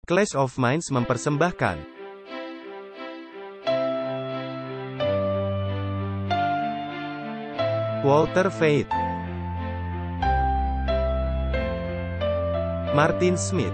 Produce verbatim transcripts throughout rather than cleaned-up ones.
Clash of Minds mempersembahkan Walter Veith, Martin Smith,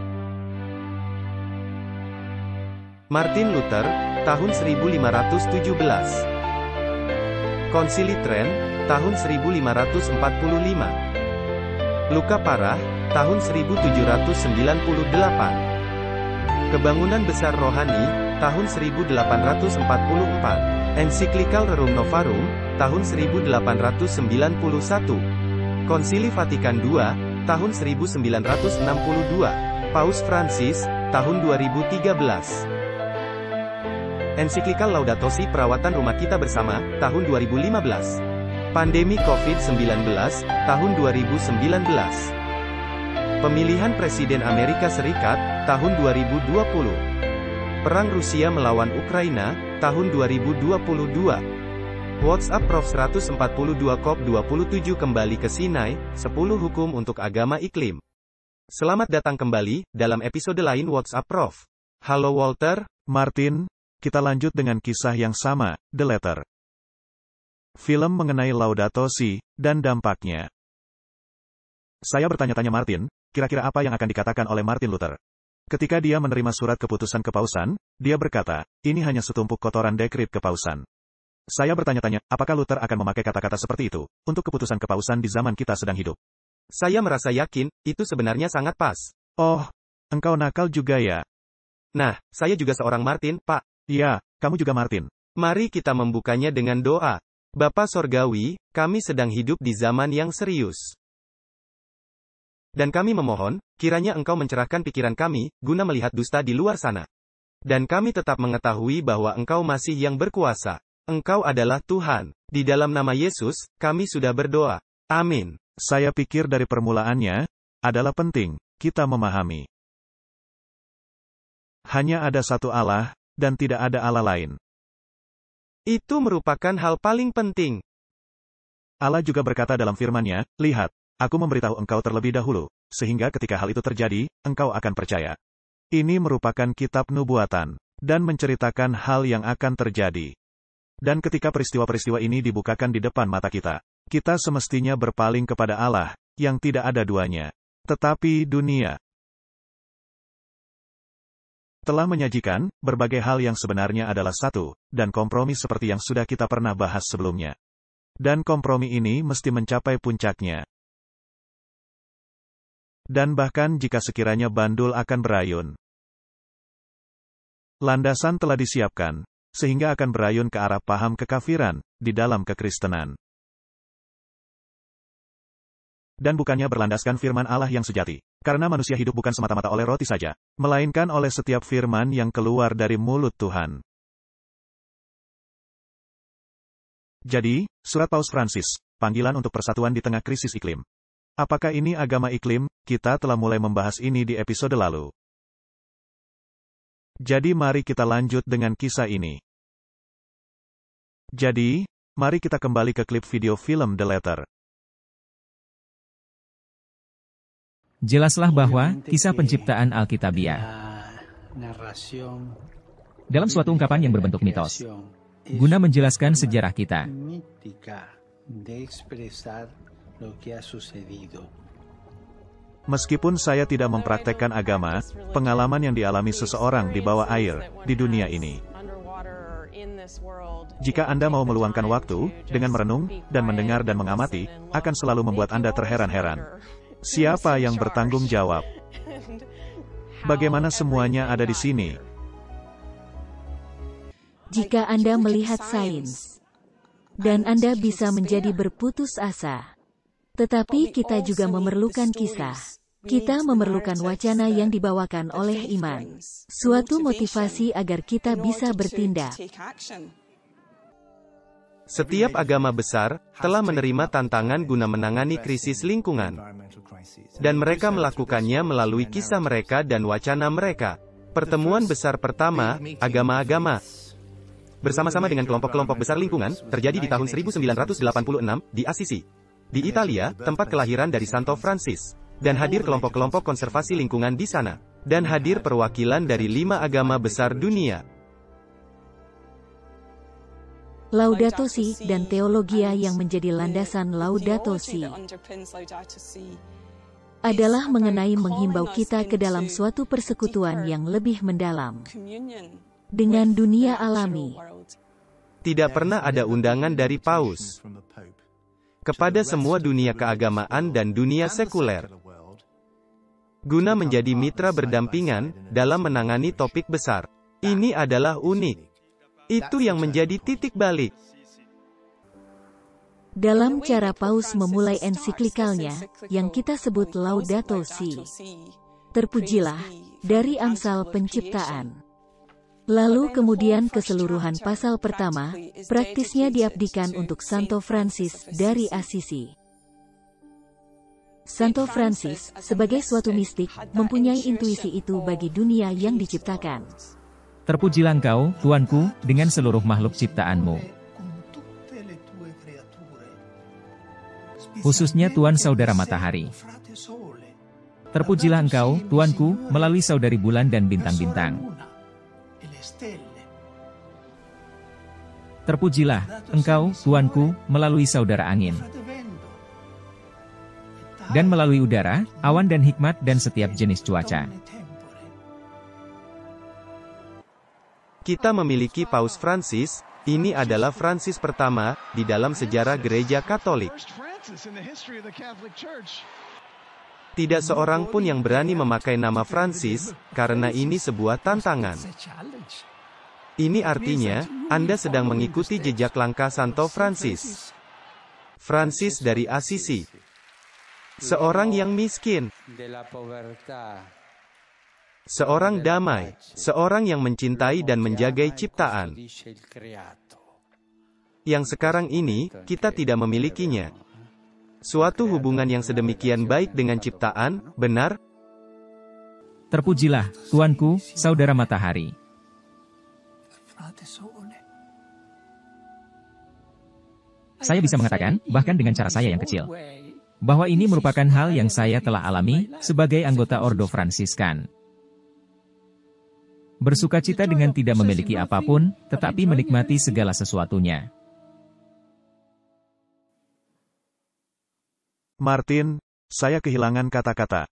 Martin Luther, tahun seribu lima ratus tujuh belas, Konsili Trent, tahun seribu lima ratus empat puluh lima, Luka Parah, tahun seribu tujuh ratus sembilan puluh delapan, Kebangunan Besar Rohani, tahun seribu delapan ratus empat puluh empat, Ensiklikal Rerum Novarum, tahun seribu delapan ratus sembilan puluh satu, Konsili Vatikan kedua, tahun seribu sembilan ratus enam puluh dua, Paus Francis, tahun dua ribu tiga belas. Ensiklikal Laudato Si Perawatan Rumah Kita Bersama, tahun dua ribu lima belas. Pandemi covid sembilan belas, tahun dua ribu sembilan belas. Pemilihan Presiden Amerika Serikat, tahun dua ribu dua puluh. Perang Rusia melawan Ukraina, tahun dua ribu dua puluh dua. WhatsApp Prof seratus empat puluh dua C O P dua puluh tujuh kembali ke Sinai, sepuluh hukum untuk agama iklim. Selamat datang kembali, dalam episode lain WhatsApp Prof. Halo Walter, Martin, kita lanjut dengan kisah yang sama, The Letter. Film mengenai Laudato Si, dan dampaknya. Saya bertanya-tanya Martin, kira-kira apa yang akan dikatakan oleh Martin Luther? Ketika dia menerima surat keputusan kepausan, dia berkata, ini hanya setumpuk kotoran dekrit kepausan. Saya bertanya-tanya, apakah Luther akan memakai kata-kata seperti itu, untuk keputusan kepausan di zaman kita sedang hidup? Saya merasa yakin, itu sebenarnya sangat pas. Oh, engkau nakal juga ya? Nah, saya juga seorang Martin, Pak. Ya, kamu juga Martin. Mari kita membukanya dengan doa. Bapa Sorgawi, kami sedang hidup di zaman yang serius. Dan kami memohon, kiranya Engkau mencerahkan pikiran kami, guna melihat dusta di luar sana. Dan kami tetap mengetahui bahwa Engkau masih yang berkuasa. Engkau adalah Tuhan. Di dalam nama Yesus, kami sudah berdoa. Amin. Saya pikir dari permulaannya, adalah penting, kita memahami. Hanya ada satu Allah, dan tidak ada Allah lain. Itu merupakan hal paling penting. Allah juga berkata dalam firman-Nya, lihat, aku memberitahu engkau terlebih dahulu, sehingga ketika hal itu terjadi, engkau akan percaya. Ini merupakan kitab nubuatan, dan menceritakan hal yang akan terjadi. Dan ketika peristiwa-peristiwa ini dibukakan di depan mata kita, kita semestinya berpaling kepada Allah, yang tidak ada duanya. Tetapi dunia telah menyajikan berbagai hal yang sebenarnya adalah satu, dan kompromi seperti yang sudah kita pernah bahas sebelumnya. Dan kompromi ini mesti mencapai puncaknya. Dan bahkan jika sekiranya bandul akan berayun, landasan telah disiapkan, sehingga akan berayun ke arah paham kekafiran, di dalam kekristenan. Dan bukannya berlandaskan firman Allah yang sejati. Karena manusia hidup bukan semata-mata oleh roti saja, melainkan oleh setiap firman yang keluar dari mulut Tuhan. Jadi, surat Paus Francis, panggilan untuk persatuan di tengah krisis iklim. Apakah ini agama iklim? Kita telah mulai membahas ini di episode lalu. Jadi mari kita lanjut dengan kisah ini. Jadi, mari kita kembali ke klip video film The Letter. Jelaslah bahwa kisah penciptaan Alkitabiah dalam suatu ungkapan yang berbentuk mitos, guna menjelaskan sejarah kita. Meskipun saya tidak mempraktekkan agama, pengalaman yang dialami seseorang di bawah air, di dunia ini. Jika Anda mau meluangkan waktu, dengan merenung, dan mendengar dan mengamati, akan selalu membuat Anda terheran-heran. Siapa yang bertanggung jawab? Bagaimana semuanya ada di sini? Jika Anda melihat sains, dan Anda bisa menjadi berputus asa. Tetapi kita juga memerlukan kisah. Kita memerlukan wacana yang dibawakan oleh iman. Suatu motivasi agar kita bisa bertindak. Setiap agama besar telah menerima tantangan guna menangani krisis lingkungan. Dan mereka melakukannya melalui kisah mereka dan wacana mereka. Pertemuan besar pertama, agama-agama, bersama-sama dengan kelompok-kelompok besar lingkungan, terjadi di tahun seribu sembilan ratus delapan puluh enam, di Assisi, di Italia, tempat kelahiran dari Santo Francis. Dan hadir kelompok-kelompok konservasi lingkungan di sana. dan hadir perwakilan dari lima agama besar dunia. Laudato Si dan teologia yang menjadi landasan Laudato Si adalah mengenai menghimbau kita ke dalam suatu persekutuan yang lebih mendalam dengan dunia alami. Tidak pernah ada undangan dari Paus kepada semua dunia keagamaan dan dunia sekuler, guna menjadi mitra berdampingan dalam menangani topik besar. Ini adalah unik. Itu yang menjadi titik balik. Dalam cara Paus memulai ensiklikalnya, yang kita sebut Laudato Si, terpujilah, dari Amsal Penciptaan. Lalu kemudian keseluruhan pasal pertama, praktisnya diabdikan untuk Santo Francis dari Assisi. Santo Francis, sebagai suatu mistik, mempunyai intuisi itu bagi dunia yang diciptakan. Terpujilah Engkau, Tuanku, dengan seluruh makhluk ciptaanmu. Khususnya Tuan Saudara Matahari. Terpujilah Engkau, Tuanku, melalui Saudari Bulan dan bintang-bintang. Terpujilah Engkau, Tuanku, melalui Saudara Angin. Dan melalui udara, awan dan hikmat dan setiap jenis cuaca. Kita memiliki Paus Francis. Ini adalah Francis pertama di dalam sejarah Gereja Katolik. Tidak seorang pun yang berani memakai nama Francis, karena ini sebuah tantangan. Ini artinya, Anda sedang mengikuti jejak langkah Santo Francis. Francis dari Assisi. Seorang yang miskin. Seorang damai, seorang yang mencintai dan menjaga ciptaan. Yang sekarang ini, kita tidak memilikinya. Suatu hubungan yang sedemikian baik dengan ciptaan, benar? Terpujilah, Tuanku, Saudara Matahari. Saya bisa mengatakan, bahkan dengan cara saya yang kecil, bahwa ini merupakan hal yang saya telah alami sebagai anggota Ordo Fransiskan. Bersukacita dengan tidak memiliki apapun, tetapi menikmati segala sesuatunya. Martin, saya kehilangan kata-kata.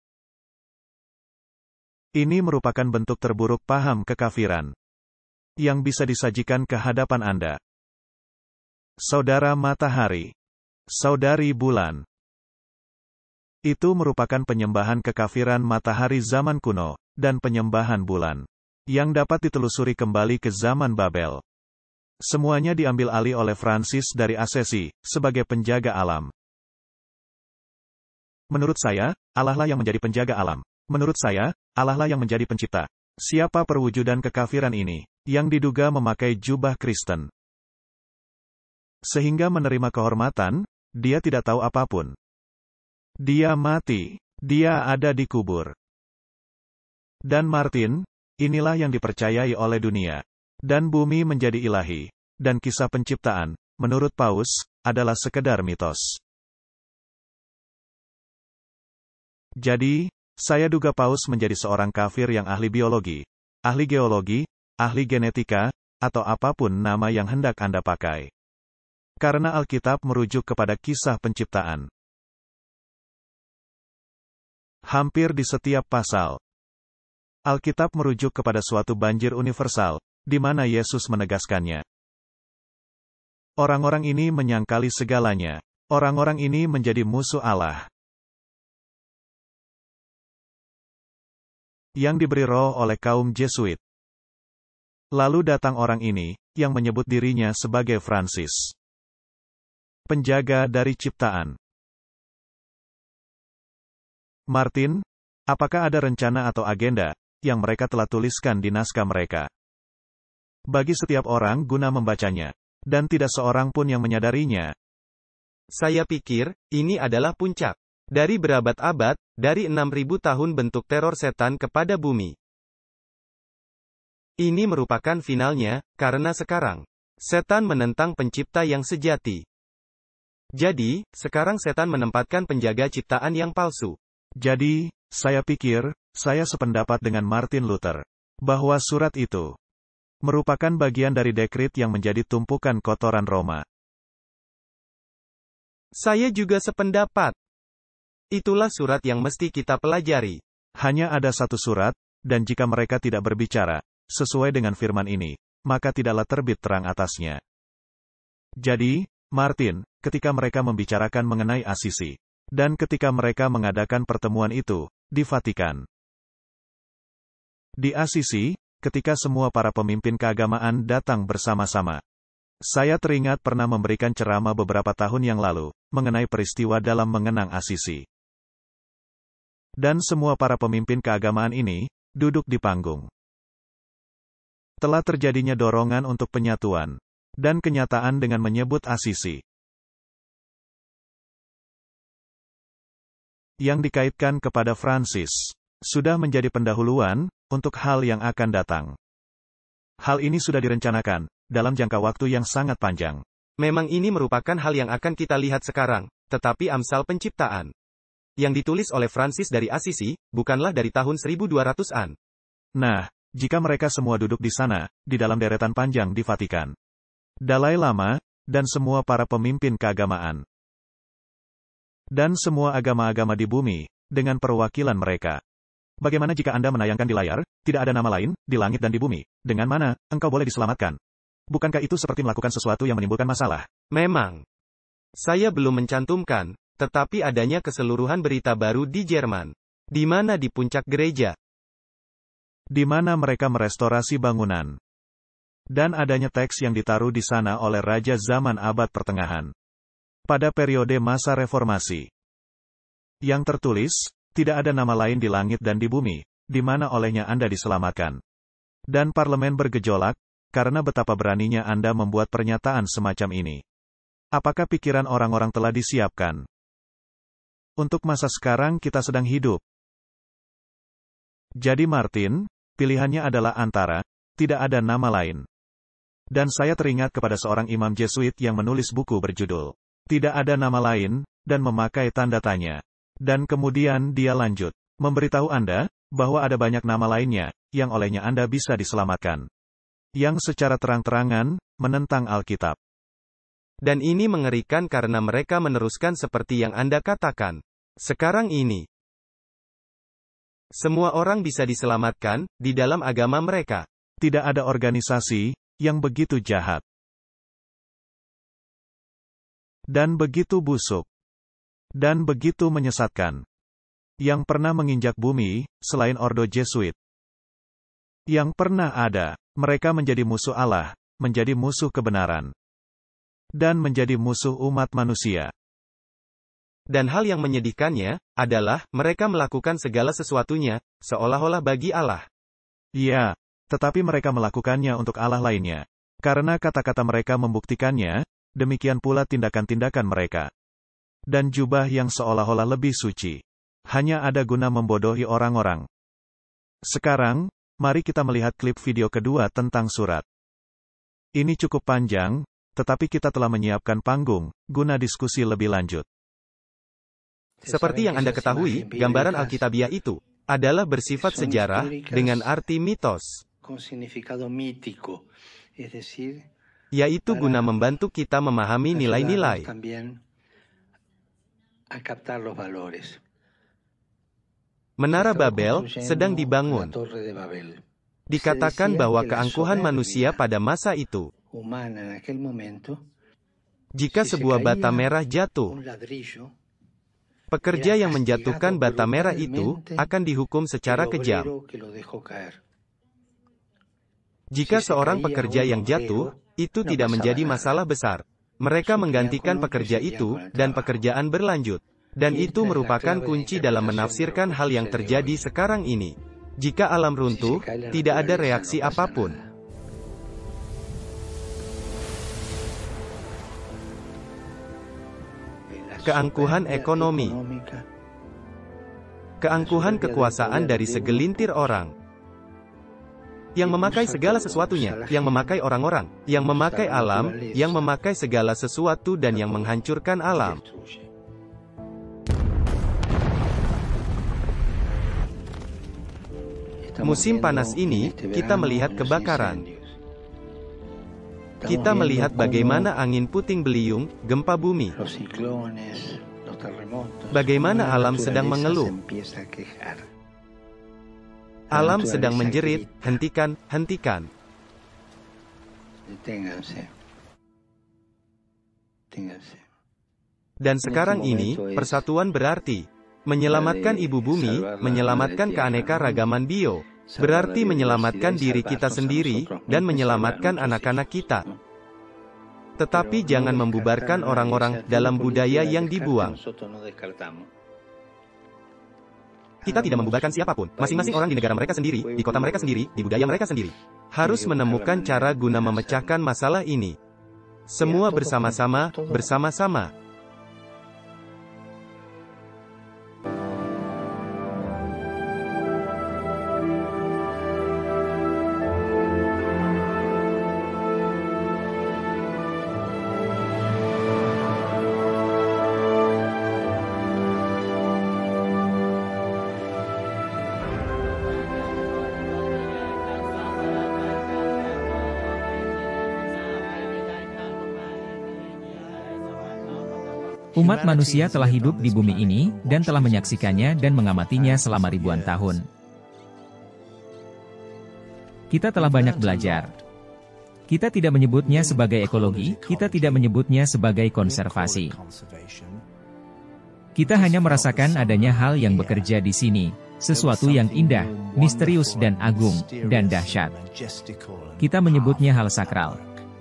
Ini merupakan bentuk terburuk paham kekafiran yang bisa disajikan ke hadapan Anda. Saudara Matahari, Saudari Bulan. Itu merupakan penyembahan kekafiran matahari zaman kuno, dan penyembahan bulan, yang dapat ditelusuri kembali ke zaman Babel. Semuanya diambil alih oleh Francis dari Assisi, sebagai penjaga alam. Menurut saya, Allah lah yang menjadi penjaga alam. Menurut saya, Allah lah yang menjadi pencipta. Siapa perwujudan kekafiran ini, yang diduga memakai jubah Kristen, sehingga menerima kehormatan, dia tidak tahu apapun. Dia mati, dia ada di kubur. Dan Martin, inilah yang dipercayai oleh dunia. Dan bumi menjadi ilahi. Dan kisah penciptaan, menurut Paus, adalah sekedar mitos. Jadi, saya duga Paus menjadi seorang kafir yang ahli biologi, ahli geologi, ahli genetika, atau apapun nama yang hendak Anda pakai. Karena Alkitab merujuk kepada kisah penciptaan. Hampir di setiap pasal, Alkitab merujuk kepada suatu banjir universal, di mana Yesus menegaskannya. Orang-orang ini menyangkali segalanya. Orang-orang ini menjadi musuh Allah, yang diberi roh oleh kaum Jesuit. Lalu datang orang ini, yang menyebut dirinya sebagai Francis, penjaga dari ciptaan. Martin, apakah ada rencana atau agenda yang mereka telah tuliskan di naskah mereka bagi setiap orang guna membacanya, dan tidak seorang pun yang menyadarinya? Saya pikir, ini adalah puncak dari berabad-abad, dari enam ribu tahun bentuk teror setan kepada bumi. Ini merupakan finalnya, karena sekarang setan menentang pencipta yang sejati. Jadi, sekarang setan menempatkan penjaga ciptaan yang palsu. Jadi, saya pikir, saya sependapat dengan Martin Luther, bahwa surat itu merupakan bagian dari dekret yang menjadi tumpukan kotoran Roma. Saya juga sependapat. Itulah surat yang mesti kita pelajari. Hanya ada satu surat, dan jika mereka tidak berbicara sesuai dengan firman ini, maka tidaklah terbit terang atasnya. Jadi, Martin, ketika mereka membicarakan mengenai Asisi, dan ketika mereka mengadakan pertemuan itu di Vatikan. Di Asisi, ketika semua para pemimpin keagamaan datang bersama-sama. Saya teringat pernah memberikan ceramah beberapa tahun yang lalu, mengenai peristiwa dalam mengenang Asisi. Dan semua para pemimpin keagamaan ini, duduk di panggung. Telah terjadinya dorongan untuk penyatuan, dan kenyataan dengan menyebut Asisi. Yang dikaitkan kepada Francis, sudah menjadi pendahuluan, untuk hal yang akan datang. Hal ini sudah direncanakan, dalam jangka waktu yang sangat panjang. Memang ini merupakan hal yang akan kita lihat sekarang, tetapi Amsal penciptaan yang ditulis oleh Francis dari Asisi, bukanlah dari tahun seribu dua ratusan. Nah, jika mereka semua duduk di sana, di dalam deretan panjang di Vatikan, Dalai Lama, dan semua para pemimpin keagamaan, dan semua agama-agama di bumi, dengan perwakilan mereka. Bagaimana jika Anda menayangkan di layar, tidak ada nama lain, di langit dan di bumi, dengan mana, engkau boleh diselamatkan? Bukankah itu seperti melakukan sesuatu yang menimbulkan masalah? Memang. Saya belum mencantumkan, tetapi adanya keseluruhan berita baru di Jerman. Di mana di puncak gereja. Di mana mereka merestorasi bangunan. Dan adanya teks yang ditaruh di sana oleh Raja zaman abad pertengahan. Pada periode masa reformasi. Yang tertulis, tidak ada nama lain di langit dan di bumi, di mana olehnya Anda diselamatkan. Dan parlemen bergejolak, karena betapa beraninya Anda membuat pernyataan semacam ini. Apakah pikiran orang-orang telah disiapkan? Untuk masa sekarang kita sedang hidup. Jadi Martin, pilihannya adalah antara, tidak ada nama lain. Dan saya teringat kepada seorang imam Jesuit yang menulis buku berjudul, Tidak ada nama lain, dan memakai tanda tanya. Dan kemudian dia lanjut, memberitahu Anda, bahwa ada banyak nama lainnya, yang olehnya Anda bisa diselamatkan. Yang secara terang-terangan, menentang Alkitab. Dan ini mengerikan karena mereka meneruskan seperti yang Anda katakan. Sekarang ini, semua orang bisa diselamatkan, di dalam agama mereka. Tidak ada organisasi, yang begitu jahat. Dan begitu busuk. Dan begitu menyesatkan. Yang pernah menginjak bumi, selain Ordo Jesuit. Yang pernah ada, mereka menjadi musuh Allah, menjadi musuh kebenaran. Dan menjadi musuh umat manusia. Dan hal yang menyedihkannya, adalah, mereka melakukan segala sesuatunya, seolah-olah bagi Allah. Ya, tetapi mereka melakukannya untuk Allah lainnya. Karena kata-kata mereka membuktikannya, demikian pula tindakan-tindakan mereka. Dan jubah yang seolah-olah lebih suci. Hanya ada guna membodohi orang-orang. Sekarang, mari kita melihat klip video kedua tentang surat. Ini cukup panjang, tetapi kita telah menyiapkan panggung, guna diskusi lebih lanjut. Seperti yang Anda ketahui, gambaran Alkitabiah itu, adalah bersifat sejarah, dengan arti mitos. Yaitu guna membantu kita memahami nilai-nilai. Menara Babel sedang dibangun. Dikatakan bahwa keangkuhan manusia pada masa itu, jika sebuah bata merah jatuh, pekerja yang menjatuhkan bata merah itu akan dihukum secara kejam. Jika seorang pekerja yang jatuh, itu tidak menjadi masalah besar. Mereka menggantikan pekerja itu, dan pekerjaan berlanjut. Dan itu merupakan kunci dalam menafsirkan hal yang terjadi sekarang ini. Jika alam runtuh, tidak ada reaksi apapun. Keangkuhan ekonomi. Keangkuhan kekuasaan dari segelintir orang. Yang memakai segala sesuatunya, yang memakai orang-orang, yang memakai alam, yang memakai segala sesuatu dan yang menghancurkan alam. Musim panas ini, kita melihat kebakaran. Kita melihat bagaimana angin puting beliung, gempa bumi. Bagaimana alam sedang mengeluh. Alam sedang menjerit, hentikan, hentikan. Dan sekarang ini, persatuan berarti menyelamatkan ibu bumi, menyelamatkan keanekaragaman bio, berarti menyelamatkan diri kita sendiri, dan menyelamatkan anak-anak kita. Tetapi jangan membubarkan orang-orang dalam budaya yang dibuang. Kita tidak membubarkan siapapun, masing-masing orang di negara mereka sendiri, di kota mereka sendiri, di budaya mereka sendiri. Harus menemukan cara guna memecahkan masalah ini. Semua bersama-sama, bersama-sama. Umat manusia telah hidup di bumi ini, dan telah menyaksikannya dan mengamatinya selama ribuan tahun. Kita telah banyak belajar. Kita tidak menyebutnya sebagai ekologi, kita tidak menyebutnya sebagai konservasi. Kita hanya merasakan adanya hal yang bekerja di sini, sesuatu yang indah, misterius dan agung, dan dahsyat. Kita menyebutnya hal sakral.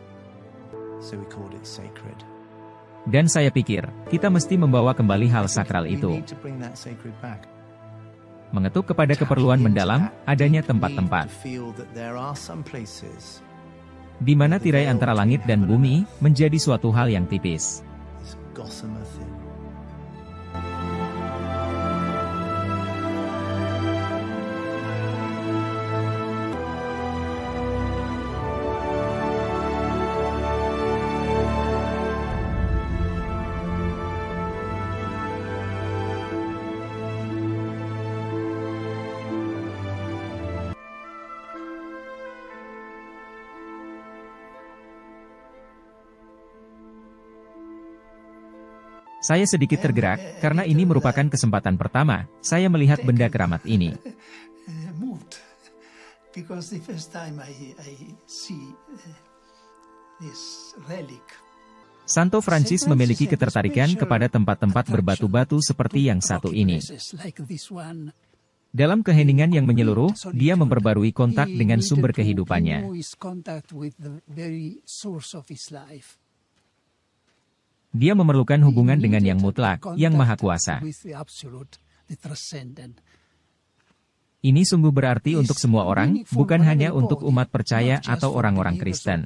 Dan saya pikir, kita mesti membawa kembali hal sakral itu. Mengetuk kepada keperluan mendalam, adanya tempat-tempat di mana tirai antara langit dan bumi menjadi suatu hal yang tipis. Saya sedikit tergerak, karena ini merupakan kesempatan pertama saya melihat benda keramat ini. Santo Francis memiliki ketertarikan kepada tempat-tempat berbatu-batu seperti yang satu ini. Dalam keheningan yang menyeluruh, dia memperbarui kontak dengan sumber kehidupannya. Dia memerlukan hubungan dengan yang mutlak, yang maha kuasa. Ini sungguh berarti untuk semua orang, bukan hanya untuk umat percaya atau orang-orang Kristen.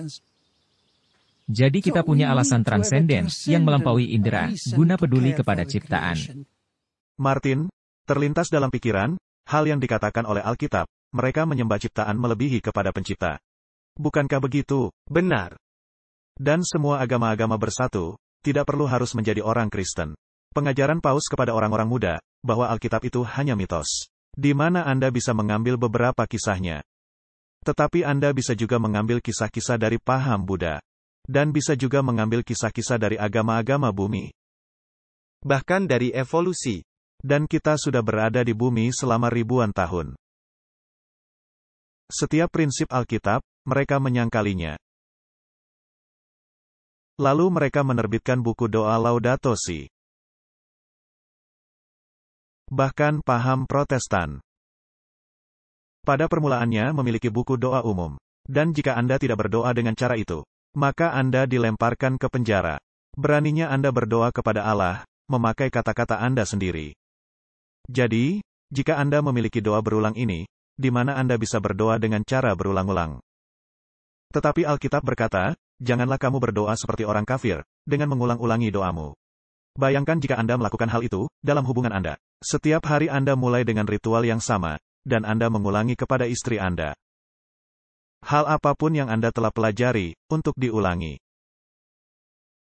Jadi kita punya alasan transenden, yang melampaui indera, guna peduli kepada ciptaan. Martin, terlintas dalam pikiran, hal yang dikatakan oleh Alkitab, mereka menyembah ciptaan melebihi kepada pencipta. Bukankah begitu? Benar. Dan semua agama-agama bersatu, tidak perlu harus menjadi orang Kristen. Pengajaran Paus kepada orang-orang muda, bahwa Alkitab itu hanya mitos, di mana Anda bisa mengambil beberapa kisahnya. Tetapi Anda bisa juga mengambil kisah-kisah dari paham Buddha, dan bisa juga mengambil kisah-kisah dari agama-agama bumi. Bahkan dari evolusi. Dan kita sudah berada di bumi selama ribuan tahun. Setiap prinsip Alkitab, mereka menyangkalinya. Lalu mereka menerbitkan buku doa Laudato Si. Bahkan paham Protestan pada permulaannya memiliki buku doa umum. Dan jika Anda tidak berdoa dengan cara itu, maka Anda dilemparkan ke penjara. Beraninya Anda berdoa kepada Allah, memakai kata-kata Anda sendiri. Jadi, jika Anda memiliki doa berulang ini, di mana Anda bisa berdoa dengan cara berulang-ulang. Tetapi Alkitab berkata, janganlah kamu berdoa seperti orang kafir, dengan mengulang-ulangi doamu. Bayangkan jika Anda melakukan hal itu, dalam hubungan Anda. Setiap hari Anda mulai dengan ritual yang sama, dan Anda mengulangi kepada istri Anda. Hal apapun yang Anda telah pelajari, untuk diulangi.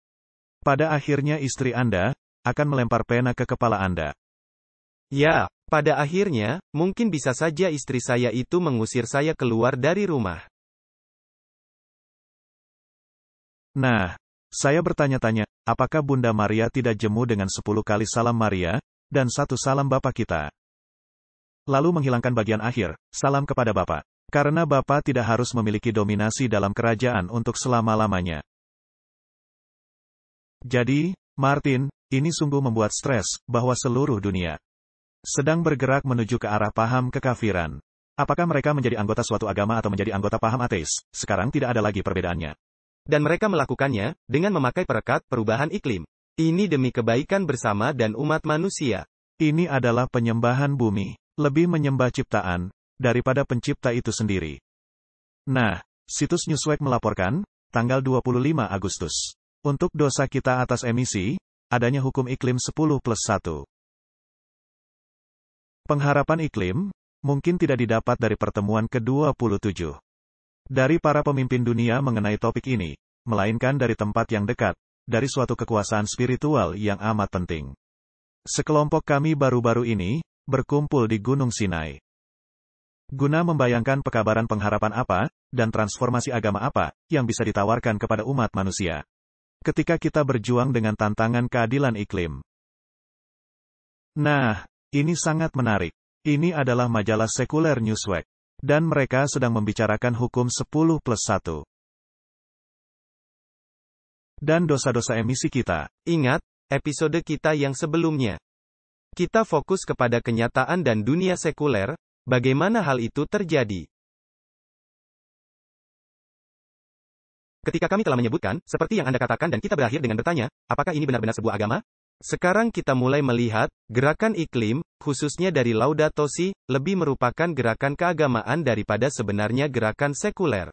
Pada akhirnya istri Anda, akan melempar pena ke kepala Anda. Ya, Pada akhirnya, mungkin bisa saja istri saya itu mengusir saya keluar dari rumah. Nah, saya bertanya-tanya, apakah Bunda Maria tidak jemu dengan sepuluh kali salam Maria, dan satu salam Bapa kita? Lalu menghilangkan bagian akhir, salam kepada Bapa. Karena Bapa tidak harus memiliki dominasi dalam kerajaan untuk selama-lamanya. Jadi, Martin, ini sungguh membuat stres, bahwa seluruh dunia sedang bergerak menuju ke arah paham kekafiran. Apakah mereka menjadi anggota suatu agama atau menjadi anggota paham ateis, sekarang tidak ada lagi perbedaannya. Dan mereka melakukannya, dengan memakai perekat perubahan iklim. Ini demi kebaikan bersama dan umat manusia. Ini adalah penyembahan bumi, lebih menyembah ciptaan, daripada pencipta itu sendiri. Nah, situs Newsweek melaporkan, tanggal dua puluh lima Agustus. Untuk dosa kita atas emisi, adanya hukum iklim sepuluh plus satu. Pengharapan iklim, mungkin tidak didapat dari pertemuan ke dua puluh tujuh. Dari para pemimpin dunia mengenai topik ini, melainkan dari tempat yang dekat, dari suatu kekuasaan spiritual yang amat penting. Sekelompok kami baru-baru ini, berkumpul di Gunung Sinai. Guna membayangkan pekabaran pengharapan apa, dan transformasi agama apa, yang bisa ditawarkan kepada umat manusia. Ketika kita berjuang dengan tantangan keadilan iklim. Nah, ini sangat menarik. Ini adalah majalah sekuler Newsweek. Dan mereka sedang membicarakan hukum sepuluh plus satu. Dan dosa-dosa emisi kita. Ingat, episode kita yang sebelumnya. Kita fokus kepada kenyataan dan dunia sekuler, bagaimana hal itu terjadi. Ketika kami telah menyebutkan, seperti yang Anda katakan dan kita berakhir dengan bertanya, apakah ini benar-benar sebuah agama? Sekarang kita mulai melihat, gerakan iklim, khususnya dari Laudato Si, lebih merupakan gerakan keagamaan daripada sebenarnya gerakan sekuler.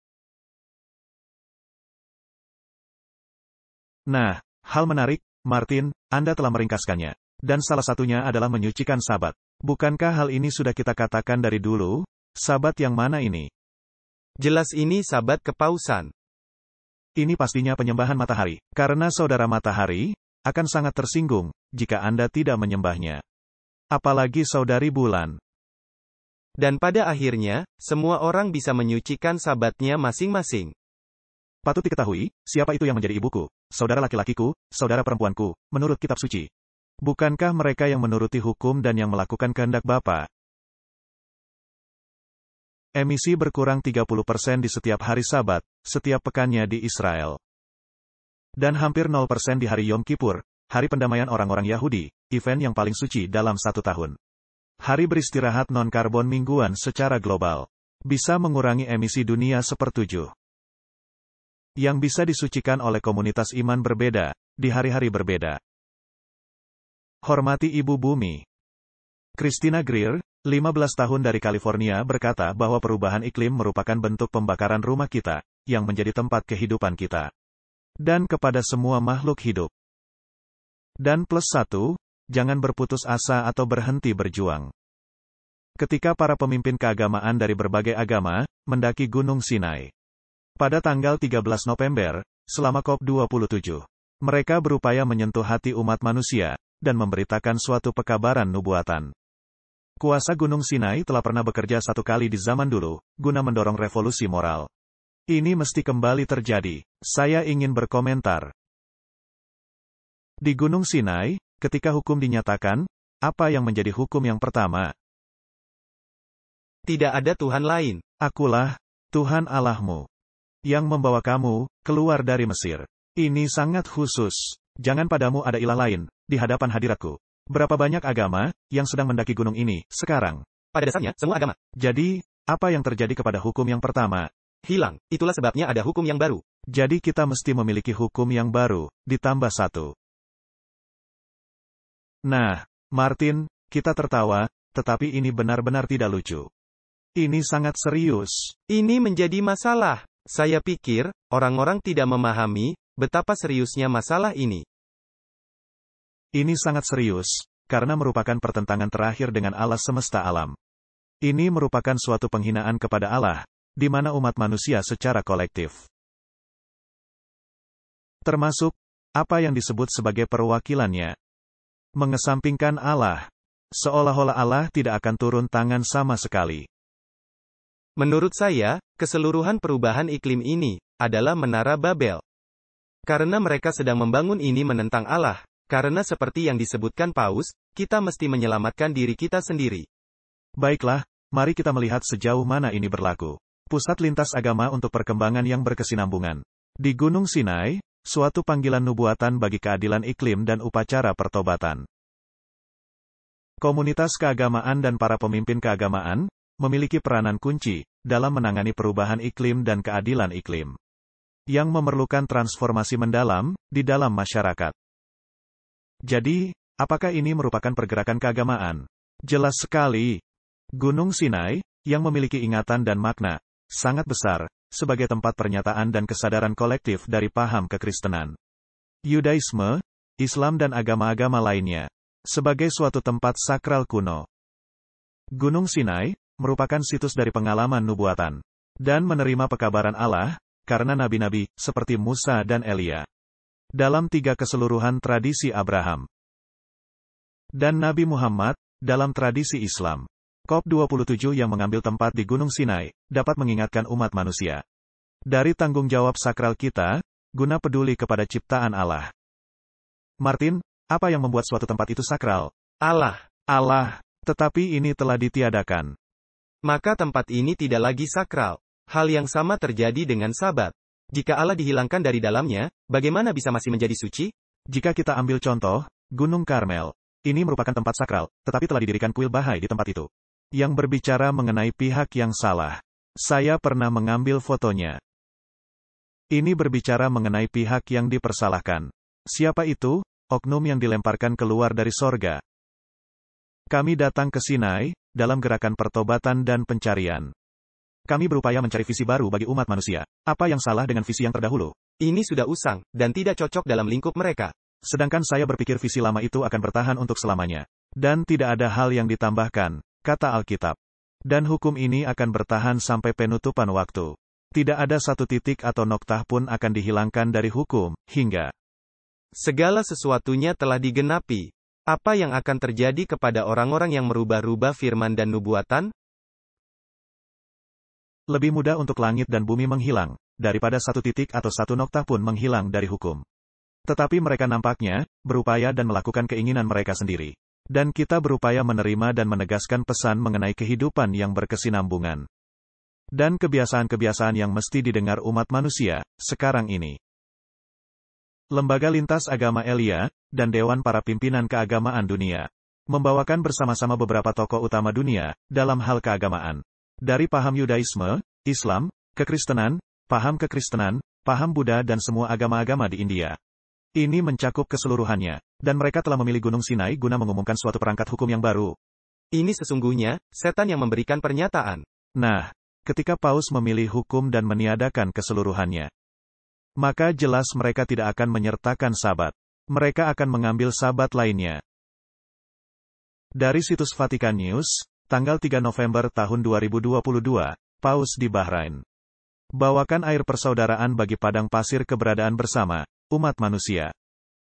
Nah, hal menarik, Martin, Anda telah meringkaskannya. Dan salah satunya adalah menyucikan Sabat. Bukankah hal ini sudah kita katakan dari dulu? Sabat yang mana ini? Jelas ini Sabat kepausan. Ini pastinya penyembahan matahari. Karena saudara matahari akan sangat tersinggung jika Anda tidak menyembahnya. Apalagi saudari bulan. Dan pada akhirnya, semua orang bisa menyucikan sabatnya masing-masing. Patut diketahui, siapa itu yang menjadi ibuku, saudara laki-lakiku, saudara perempuanku, menurut kitab suci. Bukankah mereka yang menuruti hukum dan yang melakukan kehendak Bapa? Emisi berkurang tiga puluh persen di setiap hari Sabat, setiap pekannya di Israel. Dan hampir nol persen di hari Yom Kippur, hari pendamaian orang-orang Yahudi, event yang paling suci dalam satu tahun. Hari beristirahat non-karbon mingguan secara global. Bisa mengurangi emisi dunia sepertujuh. Yang bisa disucikan oleh komunitas iman berbeda, di hari-hari berbeda. Hormati Ibu Bumi. Christina Greer, lima belas tahun dari California berkata bahwa perubahan iklim merupakan bentuk pembakaran rumah kita, yang menjadi tempat kehidupan kita. Dan kepada semua makhluk hidup. Dan plus satu, jangan berputus asa atau berhenti berjuang. Ketika para pemimpin keagamaan dari berbagai agama, mendaki Gunung Sinai. Pada tanggal tiga belas November, selama COP dua puluh tujuh, mereka berupaya menyentuh hati umat manusia, dan memberitakan suatu pekabaran nubuatan. Kuasa Gunung Sinai telah pernah bekerja satu kali di zaman dulu, guna mendorong revolusi moral. Ini mesti kembali terjadi. Saya ingin berkomentar. Di Gunung Sinai, ketika hukum dinyatakan, apa yang menjadi hukum yang pertama? Tidak ada Tuhan lain. Akulah, Tuhan Allahmu, yang membawa kamu keluar dari Mesir. Ini sangat khusus. Jangan padamu ada ilah lain, di hadapan hadiratku. Berapa banyak agama, yang sedang mendaki gunung ini, sekarang? Pada dasarnya, semua agama. Jadi, apa yang terjadi kepada hukum yang pertama? Hilang. Itulah sebabnya ada hukum yang baru. Jadi kita mesti memiliki hukum yang baru, ditambah satu. Nah, Martin, kita tertawa, tetapi ini benar-benar tidak lucu. Ini sangat serius. Ini menjadi masalah. Saya pikir, orang-orang tidak memahami, betapa seriusnya masalah ini. Ini sangat serius, karena merupakan pertentangan terakhir dengan Allah semesta alam. Ini merupakan suatu penghinaan kepada Allah, di mana umat manusia secara kolektif. Termasuk, apa yang disebut sebagai perwakilannya. Mengesampingkan Allah. Seolah-olah Allah tidak akan turun tangan sama sekali. Menurut saya, keseluruhan perubahan iklim ini adalah Menara Babel. Karena mereka sedang membangun ini menentang Allah. Karena seperti yang disebutkan Paus, kita mesti menyelamatkan diri kita sendiri. Baiklah, mari kita melihat sejauh mana ini berlaku. Pusat lintas agama untuk perkembangan yang berkesinambungan. Di Gunung Sinai, suatu panggilan nubuatan bagi keadilan iklim dan upacara pertobatan. Komunitas keagamaan dan para pemimpin keagamaan memiliki peranan kunci dalam menangani perubahan iklim dan keadilan iklim yang memerlukan transformasi mendalam di dalam masyarakat. Jadi, apakah ini merupakan pergerakan keagamaan? Jelas sekali. Gunung Sinai, yang memiliki ingatan dan makna sangat besar, sebagai tempat pernyataan dan kesadaran kolektif dari paham kekristenan, Yudaisme, Islam dan agama-agama lainnya, sebagai suatu tempat sakral kuno. Gunung Sinai merupakan situs dari pengalaman nubuatan, dan menerima pekabaran Allah, karena nabi-nabi, seperti Musa dan Elia, dalam tiga keseluruhan tradisi Abraham, dan Nabi Muhammad, dalam tradisi Islam. COP dua puluh tujuh yang mengambil tempat di Gunung Sinai, dapat mengingatkan umat manusia dari tanggung jawab sakral kita, guna peduli kepada ciptaan Allah. Martin, apa yang membuat suatu tempat itu sakral? Allah. Allah, tetapi ini telah ditiadakan. Maka tempat ini tidak lagi sakral. Hal yang sama terjadi dengan Sabat. Jika Allah dihilangkan dari dalamnya, bagaimana bisa masih menjadi suci? Jika kita ambil contoh, Gunung Karmel. Ini merupakan tempat sakral, tetapi telah didirikan kuil bahai di tempat itu. Yang berbicara mengenai pihak yang salah. Saya pernah mengambil fotonya. Ini berbicara mengenai pihak yang dipersalahkan. Siapa itu? Oknum yang dilemparkan keluar dari sorga. Kami datang ke Sinai, dalam gerakan pertobatan dan pencarian. Kami berupaya mencari visi baru bagi umat manusia. Apa yang salah dengan visi yang terdahulu? Ini sudah usang, dan tidak cocok dalam lingkup mereka. Sedangkan saya berpikir visi lama itu akan bertahan untuk selamanya. Dan tidak ada hal yang ditambahkan, kata Alkitab. Dan hukum ini akan bertahan sampai penutupan waktu. Tidak ada satu titik atau noktah pun akan dihilangkan dari hukum, hingga segala sesuatunya telah digenapi. Apa yang akan terjadi kepada orang-orang yang merubah-rubah firman dan nubuatan? Lebih mudah untuk langit dan bumi menghilang, daripada satu titik atau satu noktah pun menghilang dari hukum. Tetapi mereka nampaknya berupaya dan melakukan keinginan mereka sendiri. Dan kita berupaya menerima dan menegaskan pesan mengenai kehidupan yang berkesinambungan. Dan kebiasaan-kebiasaan yang mesti didengar umat manusia, sekarang ini. Lembaga Lintas Agama Elia, dan Dewan Para Pimpinan Keagamaan Dunia, membawakan bersama-sama beberapa tokoh utama dunia, dalam hal keagamaan. Dari paham Yudaisme, Islam, kekristenan, paham kekristenan, paham Buddha dan semua agama-agama di India. Ini mencakup keseluruhannya, dan mereka telah memilih Gunung Sinai guna mengumumkan suatu perangkat hukum yang baru. Ini sesungguhnya, setan yang memberikan pernyataan. Nah, ketika Paus memilih hukum dan meniadakan keseluruhannya, maka jelas mereka tidak akan menyertakan Sabat. Mereka akan mengambil Sabat lainnya. Dari situs Vatikan News, tanggal tiga November tahun dua ribu dua puluh dua, Paus di Bahrain. Bawakan air persaudaraan bagi padang pasir keberadaan bersama, umat manusia.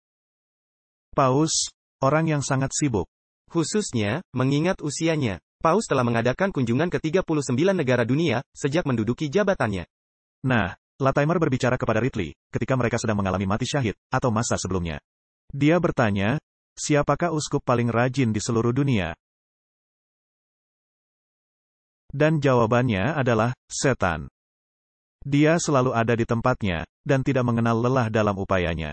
Paus, orang yang sangat sibuk. Khususnya, mengingat usianya, Paus telah mengadakan kunjungan ke tiga puluh sembilan negara dunia, sejak menduduki jabatannya. Nah, Latimer berbicara kepada Ridley, ketika mereka sedang mengalami mati syahid, atau masa sebelumnya. Dia bertanya, siapakah uskup paling rajin di seluruh dunia? Dan jawabannya adalah, setan. Dia selalu ada di tempatnya, dan tidak mengenal lelah dalam upayanya.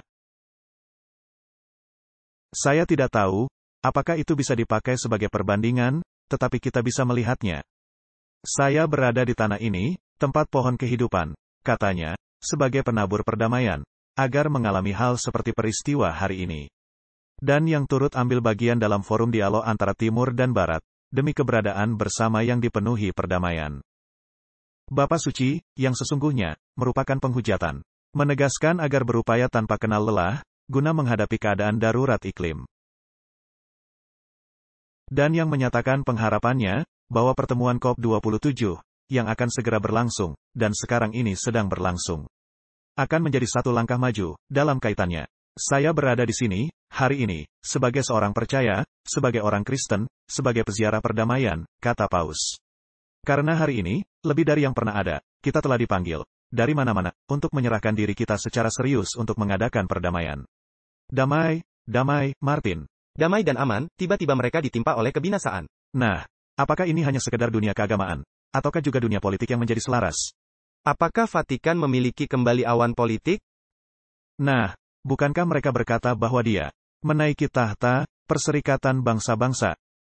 Saya tidak tahu, apakah itu bisa dipakai sebagai perbandingan, tetapi kita bisa melihatnya. Saya berada di tanah ini, tempat pohon kehidupan, katanya, sebagai penabur perdamaian, agar mengalami hal seperti peristiwa hari ini. Dan yang turut ambil bagian dalam forum dialog antara Timur dan Barat, demi keberadaan bersama yang dipenuhi perdamaian. Bapa Suci, yang sesungguhnya, merupakan penghujatan. Menegaskan agar berupaya tanpa kenal lelah, guna menghadapi keadaan darurat iklim. Dan yang menyatakan pengharapannya, bahwa pertemuan COP dua puluh tujuh, yang akan segera berlangsung, dan sekarang ini sedang berlangsung, akan menjadi satu langkah maju, dalam kaitannya. Saya berada di sini, hari ini, sebagai seorang percaya, sebagai orang Kristen, sebagai peziarah perdamaian, kata Paus. Karena hari ini, lebih dari yang pernah ada, kita telah dipanggil, dari mana-mana, untuk menyerahkan diri kita secara serius untuk mengadakan perdamaian. Damai, damai, Martin. Damai dan aman, tiba-tiba mereka ditimpa oleh kebinasaan. Nah, apakah ini hanya sekedar dunia keagamaan? Ataukah juga dunia politik yang menjadi selaras? Apakah Vatikan memiliki kembali awan politik? Nah, bukankah mereka berkata bahwa dia menaiki tahta perserikatan bangsa-bangsa?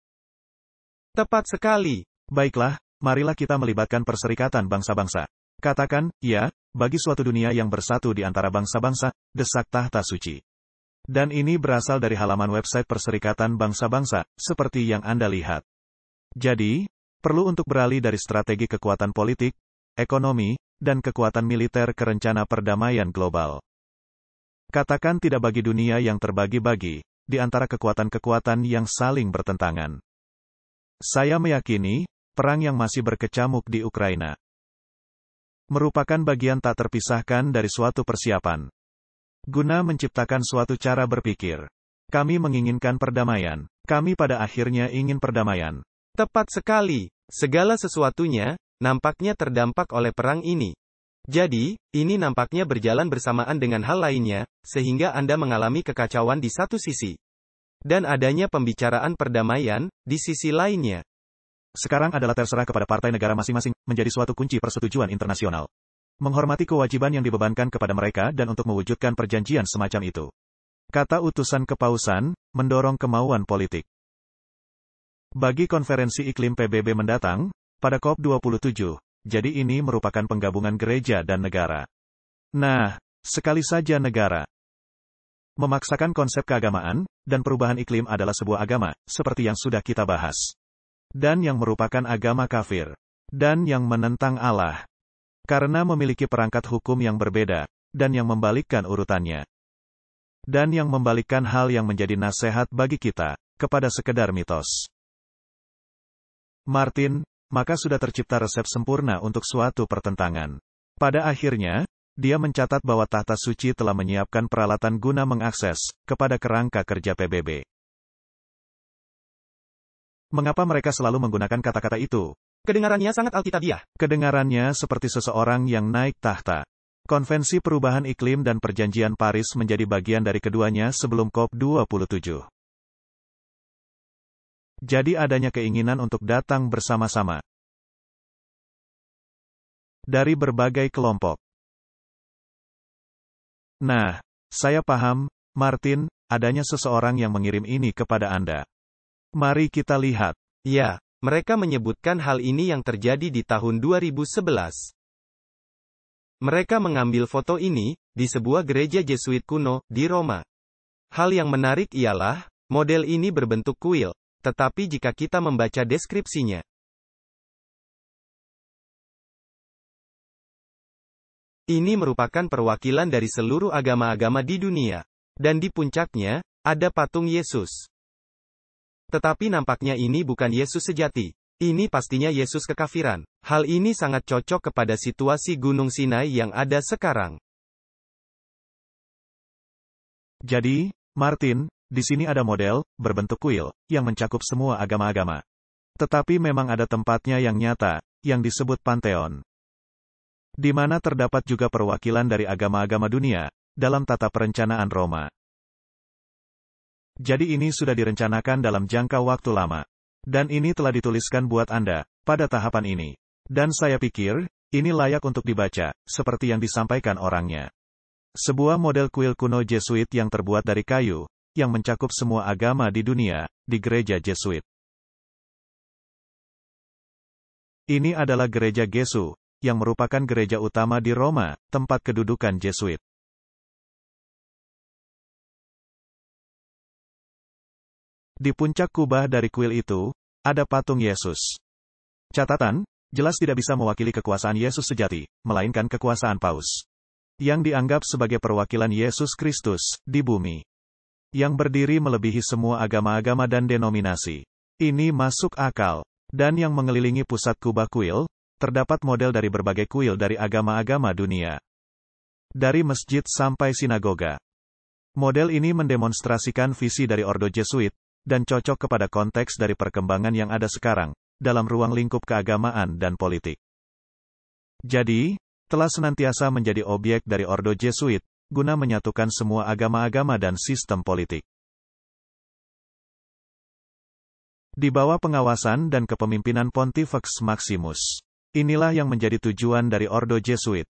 Tepat sekali. Baiklah, marilah kita melibatkan perserikatan bangsa-bangsa. Katakan, ya, bagi suatu dunia yang bersatu di antara bangsa-bangsa, desak tahta suci. Dan ini berasal dari halaman website Perserikatan Bangsa-Bangsa, seperti yang Anda lihat. Jadi, perlu untuk beralih dari strategi kekuatan politik, ekonomi, dan kekuatan militer ke rencana perdamaian global. Katakan tidak bagi dunia yang terbagi-bagi, di antara kekuatan-kekuatan yang saling bertentangan. Saya meyakini, perang yang masih berkecamuk di Ukraina merupakan bagian tak terpisahkan dari suatu persiapan guna menciptakan suatu cara berpikir. Kami menginginkan perdamaian. Kami pada akhirnya ingin perdamaian. Tepat sekali. Segala sesuatunya nampaknya terdampak oleh perang ini. Jadi, ini nampaknya berjalan bersamaan dengan hal lainnya, sehingga Anda mengalami kekacauan di satu sisi. Dan adanya pembicaraan perdamaian di sisi lainnya. Sekarang adalah terserah kepada partai negara masing-masing, menjadi suatu kunci persetujuan internasional. Menghormati kewajiban yang dibebankan kepada mereka dan untuk mewujudkan perjanjian semacam itu. Kata utusan kepausan, mendorong kemauan politik. Bagi konferensi iklim P B B mendatang, pada COP dua puluh tujuh, jadi ini merupakan penggabungan gereja dan negara. Nah, sekali saja negara memaksakan konsep keagamaan, dan perubahan iklim adalah sebuah agama, seperti yang sudah kita bahas. Dan yang merupakan agama kafir. Dan yang menentang Allah. Karena memiliki perangkat hukum yang berbeda, dan yang membalikkan urutannya. Dan yang membalikkan hal yang menjadi nasihat bagi kita, kepada sekedar mitos. Martin, maka sudah tercipta resep sempurna untuk suatu pertentangan. Pada akhirnya, dia mencatat bahwa tahta suci telah menyiapkan peralatan guna mengakses kepada kerangka kerja P B B. Mengapa mereka selalu menggunakan kata-kata itu? Kedengarannya sangat alkitabiah. Kedengarannya seperti seseorang yang naik tahta. Konvensi Perubahan Iklim dan Perjanjian Paris menjadi bagian dari keduanya sebelum COP dua puluh tujuh. Jadi adanya keinginan untuk datang bersama-sama dari berbagai kelompok. Nah, saya paham, Martin, adanya seseorang yang mengirim ini kepada Anda. Mari kita lihat. Ya, mereka menyebutkan hal ini yang terjadi di tahun dua ribu sebelas. Mereka mengambil foto ini di sebuah gereja Jesuit kuno di Roma. Hal yang menarik ialah model ini berbentuk kuil. Tetapi jika kita membaca deskripsinya, ini merupakan perwakilan dari seluruh agama-agama di dunia. Dan di puncaknya, ada patung Yesus. Tetapi nampaknya ini bukan Yesus sejati. Ini pastinya Yesus kekafiran. Hal ini sangat cocok kepada situasi Gunung Sinai yang ada sekarang. Jadi, Martin, di sini ada model, berbentuk kuil, yang mencakup semua agama-agama. Tetapi memang ada tempatnya yang nyata, yang disebut Pantheon. Di mana terdapat juga perwakilan dari agama-agama dunia, dalam tata perencanaan Roma. Jadi ini sudah direncanakan dalam jangka waktu lama. Dan ini telah dituliskan buat Anda, pada tahapan ini. Dan saya pikir, ini layak untuk dibaca, seperti yang disampaikan orangnya. Sebuah model kuil kuno Jesuit yang terbuat dari kayu, yang mencakup semua agama di dunia, di gereja Jesuit. Ini adalah gereja Gesu, yang merupakan gereja utama di Roma, tempat kedudukan Jesuit. Di puncak kubah dari kuil itu, ada patung Yesus. Catatan, jelas tidak bisa mewakili kekuasaan Yesus sejati, melainkan kekuasaan Paus. Yang dianggap sebagai perwakilan Yesus Kristus, di bumi. Yang berdiri melebihi semua agama-agama dan denominasi. Ini masuk akal. Dan yang mengelilingi pusat kubah kuil, terdapat model dari berbagai kuil dari agama-agama dunia. Dari masjid sampai sinagoga. Model ini mendemonstrasikan visi dari Ordo Jesuit, dan cocok kepada konteks dari perkembangan yang ada sekarang, dalam ruang lingkup keagamaan dan politik. Jadi, telah senantiasa menjadi objek dari Ordo Jesuit, guna menyatukan semua agama-agama dan sistem politik. Di bawah pengawasan dan kepemimpinan Pontifex Maximus. Inilah yang menjadi tujuan dari Ordo Jesuit.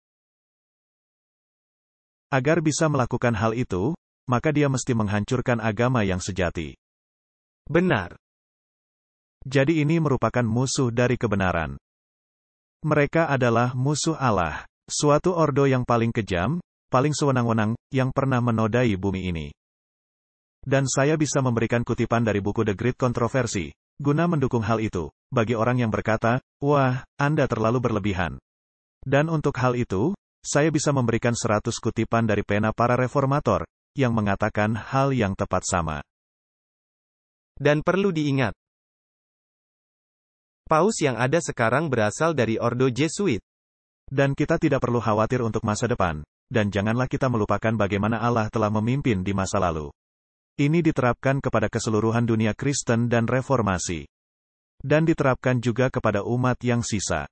Agar bisa melakukan hal itu, maka dia mesti menghancurkan agama yang sejati. Benar. Jadi ini merupakan musuh dari kebenaran. Mereka adalah musuh Allah, suatu ordo yang paling kejam, paling sewenang-wenang, yang pernah menodai bumi ini. Dan saya bisa memberikan kutipan dari buku The Great Controversy, guna mendukung hal itu, bagi orang yang berkata, wah, Anda terlalu berlebihan. Dan untuk hal itu, saya bisa memberikan seratus kutipan dari pena para reformator, yang mengatakan hal yang tepat sama. Dan perlu diingat, Paus yang ada sekarang berasal dari Ordo Jesuit. Dan kita tidak perlu khawatir untuk masa depan, dan janganlah kita melupakan bagaimana Allah telah memimpin di masa lalu. Ini diterapkan kepada keseluruhan dunia Kristen dan reformasi. Dan diterapkan juga kepada umat yang sisa.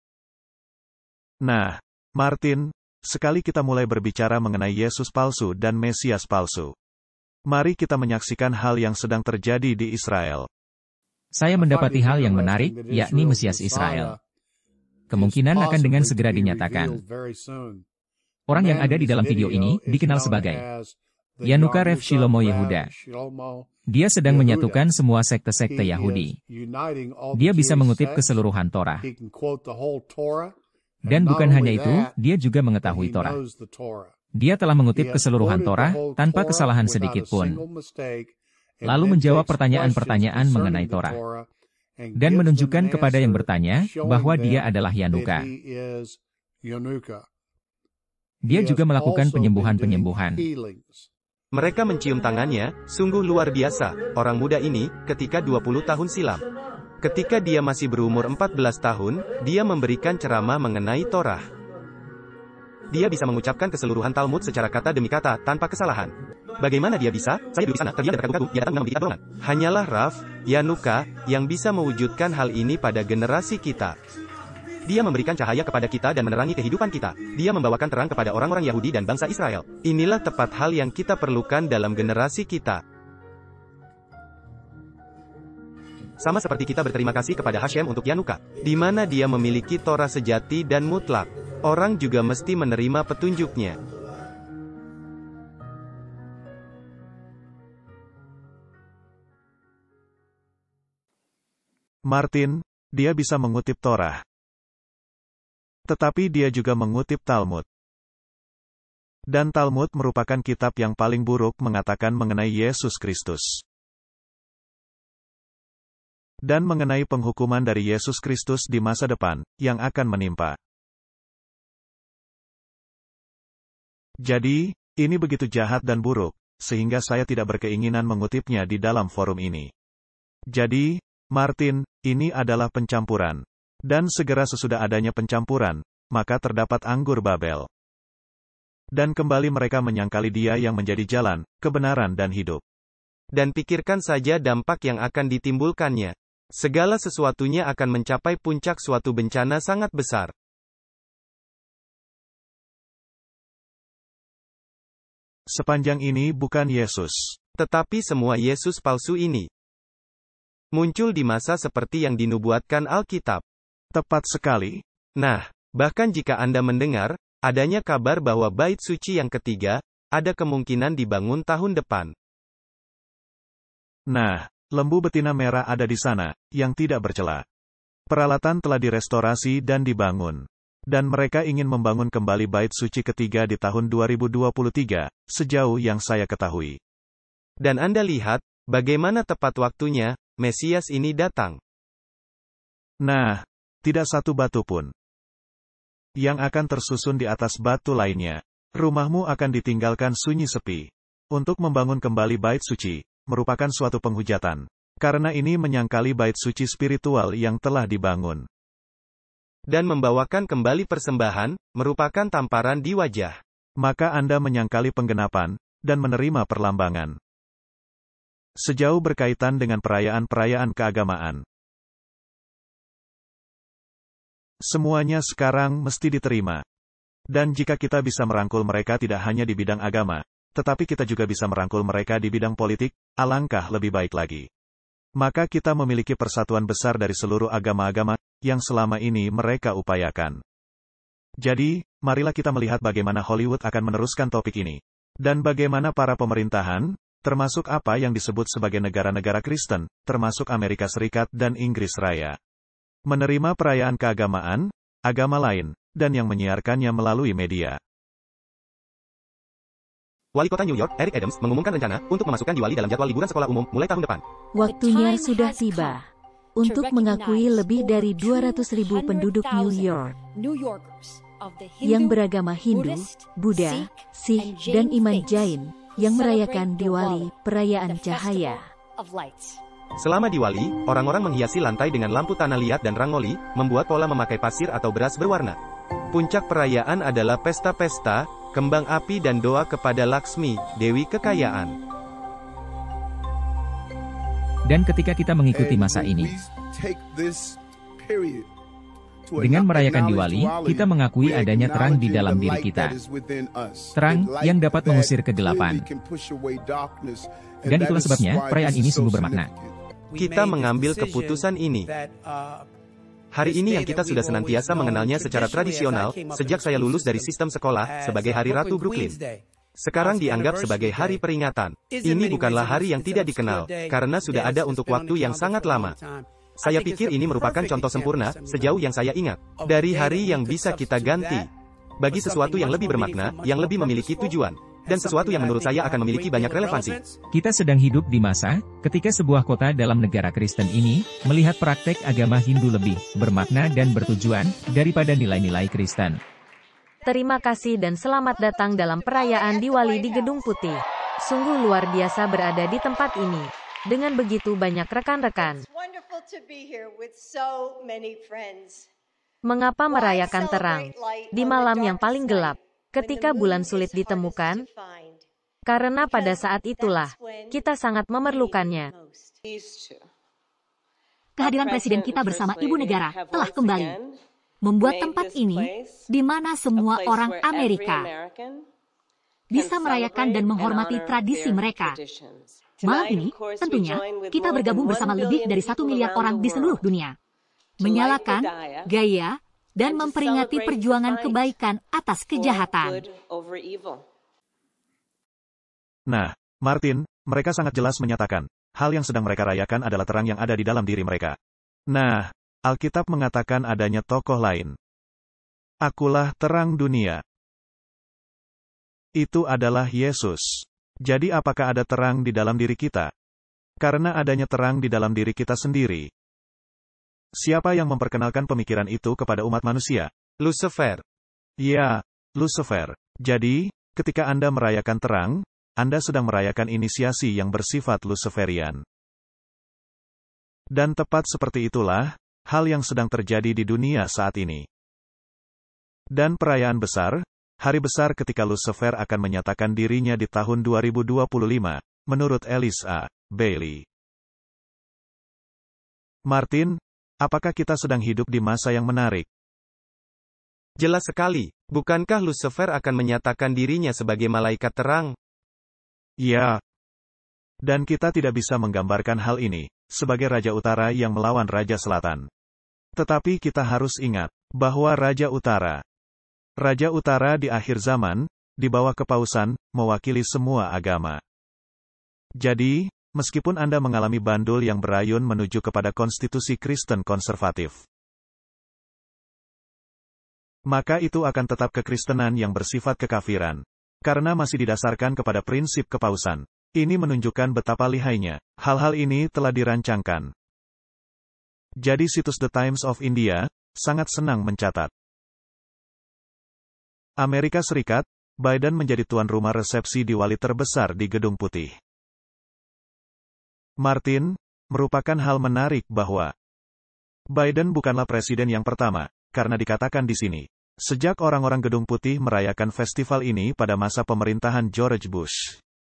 Nah, Martin, sekali kita mulai berbicara mengenai Yesus palsu dan Mesias palsu. Mari kita menyaksikan hal yang sedang terjadi di Israel. Saya mendapati hal yang menarik, yakni Mesias Israel. Kemungkinan akan dengan segera dinyatakan. Orang yang ada di dalam video ini dikenal sebagai Yanuka Rev Shlomo Yehuda. Dia sedang menyatukan semua sekte-sekte Yahudi. Dia bisa mengutip keseluruhan Torah. Dan bukan hanya itu, dia juga mengetahui Torah. Dia telah mengutip keseluruhan Torah, tanpa kesalahan sedikit pun. Lalu menjawab pertanyaan-pertanyaan mengenai Torah. Dan menunjukkan kepada yang bertanya, bahwa dia adalah Yanuka. Dia juga melakukan penyembuhan-penyembuhan. Mereka mencium tangannya, sungguh luar biasa, orang muda ini, ketika dua puluh tahun silam. Ketika dia masih berumur empat belas tahun, dia memberikan ceramah mengenai Torah. Dia bisa mengucapkan keseluruhan Talmud secara kata demi kata, tanpa kesalahan. Bagaimana dia bisa? Saya duduk di sana, terdiam dan terkagu-kagu, dia datang memberi bohongan. Hanyalah Rav Yanuka, yang bisa mewujudkan hal ini pada generasi kita. Dia memberikan cahaya kepada kita dan menerangi kehidupan kita. Dia membawakan terang kepada orang-orang Yahudi dan bangsa Israel. Inilah tepat hal yang kita perlukan dalam generasi kita. Sama seperti kita berterima kasih kepada Hashem untuk Yanuka, di mana dia memiliki Torah sejati dan mutlak. Orang juga mesti menerima petunjuknya. Martin, dia bisa mengutip Torah. Tetapi dia juga mengutip Talmud. Dan Talmud merupakan kitab yang paling buruk mengatakan mengenai Yesus Kristus. Dan mengenai penghukuman dari Yesus Kristus di masa depan, yang akan menimpa. Jadi, ini begitu jahat dan buruk, sehingga saya tidak berkeinginan mengutipnya di dalam forum ini. Jadi, Martin, ini adalah pencampuran. Dan segera sesudah adanya pencampuran, maka terdapat anggur Babel. Dan kembali mereka menyangkali dia yang menjadi jalan, kebenaran dan hidup. Dan pikirkan saja dampak yang akan ditimbulkannya. Segala sesuatunya akan mencapai puncak suatu bencana sangat besar. Sepanjang ini bukan Yesus. Tetapi semua Yesus palsu ini muncul di masa seperti yang dinubuatkan Alkitab. Tepat sekali. Nah, bahkan jika Anda mendengar adanya kabar bahwa bait suci yang ketiga ada kemungkinan dibangun tahun depan. Nah, lembu betina merah ada di sana, yang tidak bercela. Peralatan telah direstorasi dan dibangun. Dan mereka ingin membangun kembali bait suci ketiga di tahun dua ribu dua puluh tiga, sejauh yang saya ketahui. Dan Anda lihat, bagaimana tepat waktunya, Mesias ini datang. Nah, tidak satu batu pun yang akan tersusun di atas batu lainnya. Rumahmu akan ditinggalkan sunyi sepi. Untuk membangun kembali bait suci, merupakan suatu penghujatan. Karena ini menyangkali bait suci spiritual yang telah dibangun. Dan membawakan kembali persembahan, merupakan tamparan di wajah. Maka Anda menyangkali penggenapan, dan menerima perlambangan. Sejauh berkaitan dengan perayaan-perayaan keagamaan, semuanya sekarang mesti diterima. Dan jika kita bisa merangkul mereka tidak hanya di bidang agama, tetapi kita juga bisa merangkul mereka di bidang politik, alangkah lebih baik lagi. Maka kita memiliki persatuan besar dari seluruh agama-agama yang selama ini mereka upayakan. Jadi, marilah kita melihat bagaimana Hollywood akan meneruskan topik ini. Dan bagaimana para pemerintahan, termasuk apa yang disebut sebagai negara-negara Kristen, termasuk Amerika Serikat dan Inggris Raya, menerima perayaan keagamaan, agama lain, dan yang menyiarkannya melalui media. Wali Kota New York, Eric Adams, mengumumkan rencana untuk memasukkan Diwali dalam jadwal liburan sekolah umum mulai tahun depan. Waktunya sudah tiba untuk mengakui lebih dari dua ratus ribu penduduk New York yang beragama Hindu, Buddha, Sikh, dan iman Jain yang merayakan Diwali, perayaan cahaya. Selama Diwali, orang-orang menghiasi lantai dengan lampu tanah liat dan rangoli, membuat pola memakai pasir atau beras berwarna. Puncak perayaan adalah pesta-pesta, kembang api dan doa kepada Laksmi, Dewi Kekayaan. Dan ketika kita mengikuti masa ini, dengan merayakan Diwali, kita mengakui adanya terang di dalam diri kita. Terang yang dapat mengusir kegelapan. Dan itulah sebabnya perayaan ini sungguh bermakna. Kita mengambil keputusan ini. Hari ini yang kita sudah senantiasa mengenalnya secara tradisional, sejak saya lulus dari sistem sekolah, sebagai Hari Ratu Brooklyn. Sekarang dianggap sebagai hari peringatan. Ini bukanlah hari yang tidak dikenal, karena sudah ada untuk waktu yang sangat lama. Saya pikir ini merupakan contoh sempurna, sejauh yang saya ingat, dari hari yang bisa kita ganti. Bagi sesuatu yang lebih bermakna, yang lebih memiliki tujuan. Dan sesuatu yang menurut saya akan memiliki banyak relevansi. Kita sedang hidup di masa, ketika sebuah kota dalam negara Kristen ini, melihat praktek agama Hindu lebih bermakna dan bertujuan, daripada nilai-nilai Kristen. Terima kasih dan selamat datang dalam perayaan Diwali di Gedung Putih. Sungguh luar biasa berada di tempat ini. Dengan begitu banyak rekan-rekan. Mengapa merayakan terang? Di malam yang paling gelap. Ketika bulan sulit ditemukan, karena pada saat itulah, kita sangat memerlukannya. Kehadiran Presiden kita bersama Ibu Negara telah kembali, membuat tempat ini, di mana semua orang Amerika bisa merayakan dan menghormati tradisi mereka. Malam ini, tentunya, kita bergabung bersama lebih dari satu miliar orang di seluruh dunia, menyalakan gaya dan memperingati perjuangan kebaikan atas kejahatan. Nah, Martin, mereka sangat jelas menyatakan, hal yang sedang mereka rayakan adalah terang yang ada di dalam diri mereka. Nah, Alkitab mengatakan adanya tokoh lain. Akulah terang dunia. Itu adalah Yesus. Jadi apakah ada terang di dalam diri kita? Karena adanya terang di dalam diri kita sendiri. Siapa yang memperkenalkan pemikiran itu kepada umat manusia? Lucifer. Ya, Lucifer. Jadi, ketika Anda merayakan terang, Anda sedang merayakan inisiasi yang bersifat Luciferian. Dan tepat seperti itulah, hal yang sedang terjadi di dunia saat ini. Dan perayaan besar, hari besar ketika Lucifer akan menyatakan dirinya di tahun dua ribu dua puluh lima, menurut Alice A. Bailey. Martin, apakah kita sedang hidup di masa yang menarik? Jelas sekali, bukankah Lucifer akan menyatakan dirinya sebagai malaikat terang? Ya. Dan kita tidak bisa menggambarkan hal ini sebagai Raja Utara yang melawan Raja Selatan. Tetapi kita harus ingat bahwa Raja Utara, Raja Utara di akhir zaman, di bawah kepausan, mewakili semua agama. Jadi, meskipun Anda mengalami bandul yang berayun menuju kepada konstitusi Kristen konservatif, maka itu akan tetap kekristenan yang bersifat kekafiran. Karena masih didasarkan kepada prinsip kepausan. Ini menunjukkan betapa lihainya hal-hal ini telah dirancangkan. Jadi situs The Times of India sangat senang mencatat. Amerika Serikat, Biden menjadi tuan rumah resepsi Diwali terbesar di Gedung Putih. Martin, merupakan hal menarik bahwa Biden bukanlah presiden yang pertama, karena dikatakan di sini, sejak orang-orang Gedung Putih merayakan festival ini pada masa pemerintahan George Bush.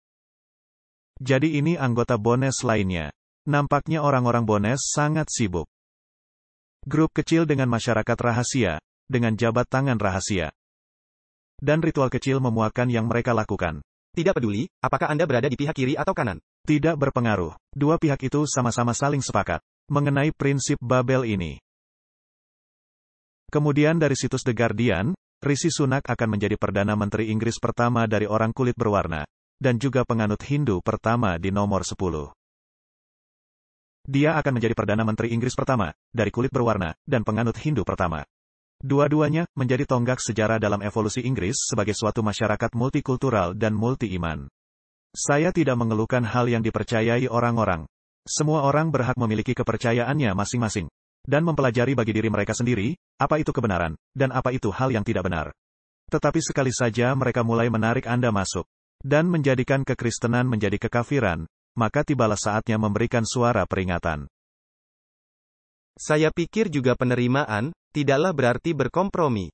Jadi ini anggota Bones lainnya. Nampaknya orang-orang Bones sangat sibuk. Grup kecil dengan masyarakat rahasia, dengan jabat tangan rahasia. Dan ritual kecil memuakan yang mereka lakukan. Tidak peduli, apakah Anda berada di pihak kiri atau kanan. Tidak berpengaruh. Dua pihak itu sama-sama saling sepakat mengenai prinsip Babel ini. Kemudian dari situs The Guardian, Rishi Sunak akan menjadi Perdana Menteri Inggris pertama dari orang kulit berwarna, dan juga penganut Hindu pertama di nomor sepuluh. Dia akan menjadi Perdana Menteri Inggris pertama, dari kulit berwarna, dan penganut Hindu pertama. Dua-duanya menjadi tonggak sejarah dalam evolusi Inggris sebagai suatu masyarakat multikultural dan multi-iman. Saya tidak mengeluhkan hal yang dipercayai orang-orang. Semua orang berhak memiliki kepercayaannya masing-masing, dan mempelajari bagi diri mereka sendiri, apa itu kebenaran, dan apa itu hal yang tidak benar. Tetapi sekali saja mereka mulai menarik Anda masuk, dan menjadikan kekristenan menjadi kekafiran, maka tibalah saatnya memberikan suara peringatan. Saya pikir juga penerimaan, tidaklah berarti berkompromi.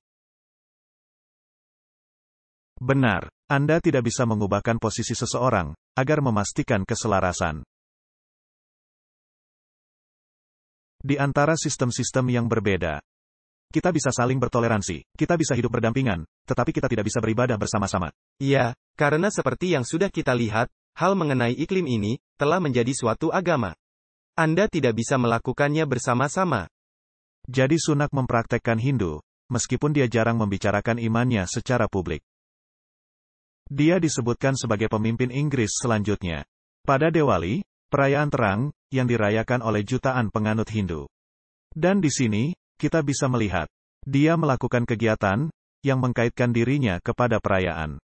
Benar, Anda tidak bisa mengubahkan posisi seseorang, agar memastikan keselarasan. Di antara sistem-sistem yang berbeda, kita bisa saling bertoleransi, kita bisa hidup berdampingan, tetapi kita tidak bisa beribadah bersama-sama. Iya, karena seperti yang sudah kita lihat, hal mengenai iklim ini telah menjadi suatu agama. Anda tidak bisa melakukannya bersama-sama. Jadi Sunak mempraktekkan Hindu, meskipun dia jarang membicarakan imannya secara publik. Dia disebutkan sebagai pemimpin Inggris selanjutnya. Pada Diwali, perayaan terang, yang dirayakan oleh jutaan penganut Hindu. Dan di sini, kita bisa melihat, dia melakukan kegiatan, yang mengkaitkan dirinya kepada perayaan.